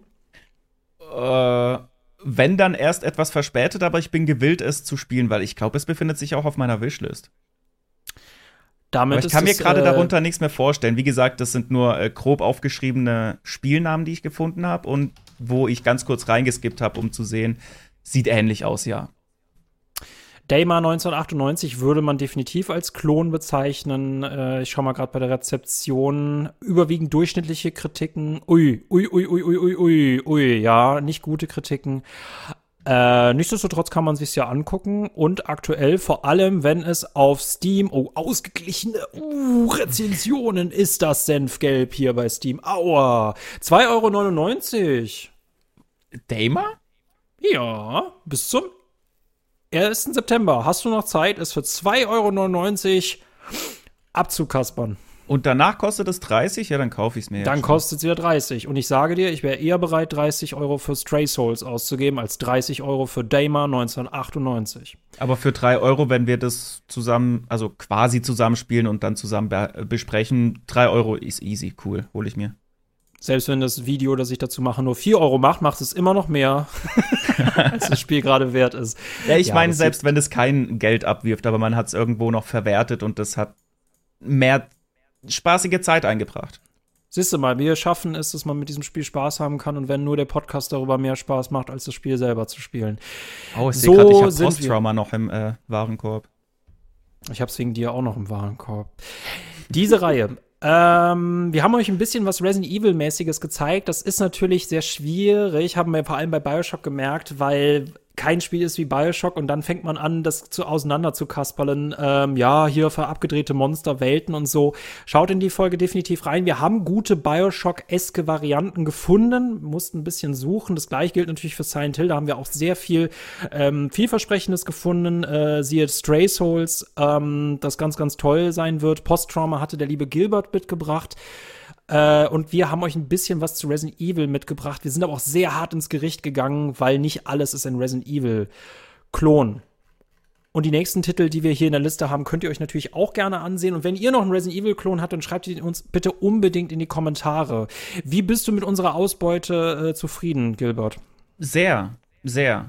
Wenn dann erst etwas verspätet, aber ich bin gewillt, es zu spielen, weil ich glaube, es befindet sich auch auf meiner Wishlist. Aber ich kann mir gerade darunter nichts mehr vorstellen. Wie gesagt, das sind nur grob aufgeschriebene Spielnamen, die ich gefunden habe und wo ich ganz kurz reingeskippt habe, um zu sehen, sieht ähnlich aus, ja.
Daymar 1998 würde man definitiv als Klon bezeichnen. Ich schau mal gerade bei der Rezeption. Überwiegend durchschnittliche Kritiken. Ui, ja, nicht gute Kritiken. Nichtsdestotrotz kann man sich's ja angucken und aktuell, vor allem, wenn es auf Steam, ausgeglichene Rezensionen, ist das Senfgelb hier bei Steam. Aua, 2,99 €.
Daymar?
Ja, bis zum 1. September hast du noch Zeit, es für 2,99 € abzukaspern.
Und danach kostet es 30, ja, dann kaufe ich es mir.
Dann kostet es wieder 30. Und ich sage dir, ich wäre eher bereit, 30 € für Stray Souls auszugeben, als 30 € für Daymar 1998.
Aber für 3 €, wenn wir das zusammen, also quasi zusammenspielen und dann zusammen besprechen, 3 € ist easy, cool, hole ich mir.
Selbst wenn das Video, das ich dazu mache, nur 4 € macht es immer noch mehr, als das Spiel gerade wert ist.
Ja, ich meine, selbst wenn es kein Geld abwirft, aber man hat es irgendwo noch verwertet und das hat mehr spaßige Zeit eingebracht.
Siehst du mal, wir schaffen es, dass man mit diesem Spiel Spaß haben kann und wenn nur der Podcast darüber mehr Spaß macht, als das Spiel selber zu spielen.
Oh, ich sehe gerade, ich habe Post-Trauma noch im Warenkorb.
Ich habe es wegen dir auch noch im Warenkorb. Diese Reihe. Wir haben euch ein bisschen was Resident Evil-mäßiges gezeigt. Das ist natürlich sehr schwierig, haben wir vor allem bei BioShock gemerkt, weil kein Spiel ist wie BioShock und dann fängt man an, das auseinander zu kasperlen. Ja, hier für abgedrehte Monsterwelten und so. Schaut in die Folge definitiv rein. Wir haben gute BioShock-eske Varianten gefunden, mussten ein bisschen suchen. Das gleiche gilt natürlich für Silent Hill. Da haben wir auch sehr viel Vielversprechendes gefunden. Siehe Stray Souls, das ganz, ganz toll sein wird. Post-Trauma hatte der liebe Gilbert mitgebracht. Und wir haben euch ein bisschen was zu Resident Evil mitgebracht. Wir sind aber auch sehr hart ins Gericht gegangen, weil nicht alles ist ein Resident Evil-Klon. Und die nächsten Titel, die wir hier in der Liste haben, könnt ihr euch natürlich auch gerne ansehen. Und wenn ihr noch einen Resident Evil-Klon habt, dann schreibt ihn uns bitte unbedingt in die Kommentare. Wie bist du mit unserer Ausbeute zufrieden, Gilbert?
Sehr, sehr.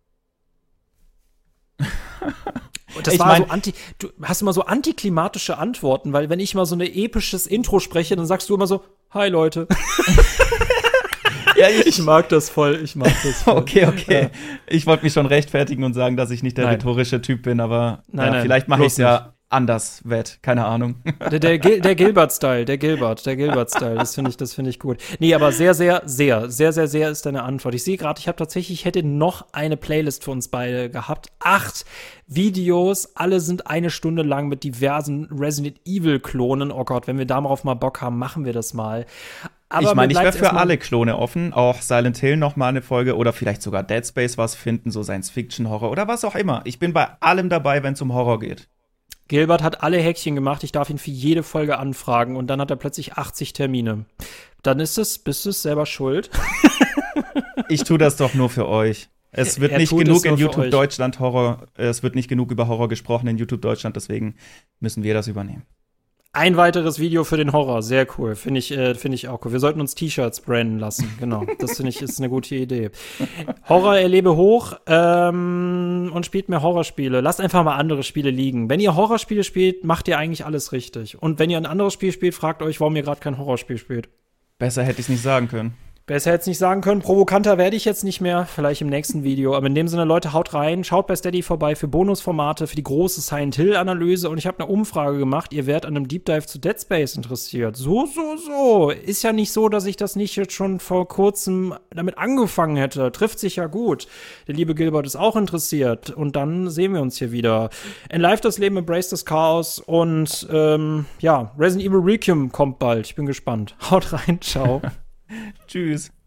Das war so du hast immer so antiklimatische Antworten, weil wenn ich mal so ein episches Intro spreche, dann sagst du immer so, hi Leute.
Ja,
ich mag das voll.
Okay. Ja. Ich wollte mich schon rechtfertigen und sagen, dass ich nicht der rhetorische Typ bin, aber
nein,
vielleicht mache ich es ja anders wett, keine Ahnung.
Der Gilbert-Style, der Gilbert-Style, das finde ich gut. Nee, aber sehr ist deine Antwort. Ich sehe gerade, ich hätte noch eine Playlist für uns beide gehabt. 8 Videos, alle sind 1 Stunde lang mit diversen Resident Evil-Klonen. Oh Gott, wenn wir darauf mal Bock haben, machen wir das mal. Aber
ich meine, ich wäre für alle Klone offen, auch Silent Hill noch mal eine Folge oder vielleicht sogar Dead Space was finden, so Science-Fiction-Horror oder was auch immer. Ich bin bei allem dabei, wenn es um Horror geht.
Gilbert hat alle Häkchen gemacht, ich darf ihn für jede Folge anfragen und dann hat er plötzlich 80 Termine. Dann bist du es selber schuld.
Ich tue das doch nur für euch. Es wird nicht genug in YouTube Deutschland es wird nicht genug über Horror gesprochen in YouTube Deutschland, deswegen müssen wir das übernehmen.
Ein weiteres Video für den Horror, sehr cool, finde ich auch cool. Wir sollten uns T-Shirts branden lassen, genau, das finde ich ist eine gute Idee. Horror erlebe hoch und spielt mehr Horrorspiele. Lasst einfach mal andere Spiele liegen. Wenn ihr Horrorspiele spielt, macht ihr eigentlich alles richtig. Und wenn ihr ein anderes Spiel spielt, fragt euch, warum ihr gerade kein Horrorspiel spielt.
Besser hätte ich es nicht sagen können.
Besser jetzt nicht sagen können. Provokanter werde ich jetzt nicht mehr. Vielleicht im nächsten Video. Aber in dem Sinne, Leute, haut rein. Schaut bei Steady vorbei für Bonusformate, für die große Silent Hill-Analyse. Und ich habe eine Umfrage gemacht. Ihr werdet an einem Deep Dive zu Dead Space interessiert. So. Ist ja nicht so, dass ich das nicht jetzt schon vor kurzem damit angefangen hätte. Trifft sich ja gut. Der liebe Gilbert ist auch interessiert. Und dann sehen wir uns hier wieder. Enlive das Leben, embrace das Chaos. Und Resident Evil Requiem kommt bald. Ich bin gespannt. Haut rein. Ciao.
Tschüss.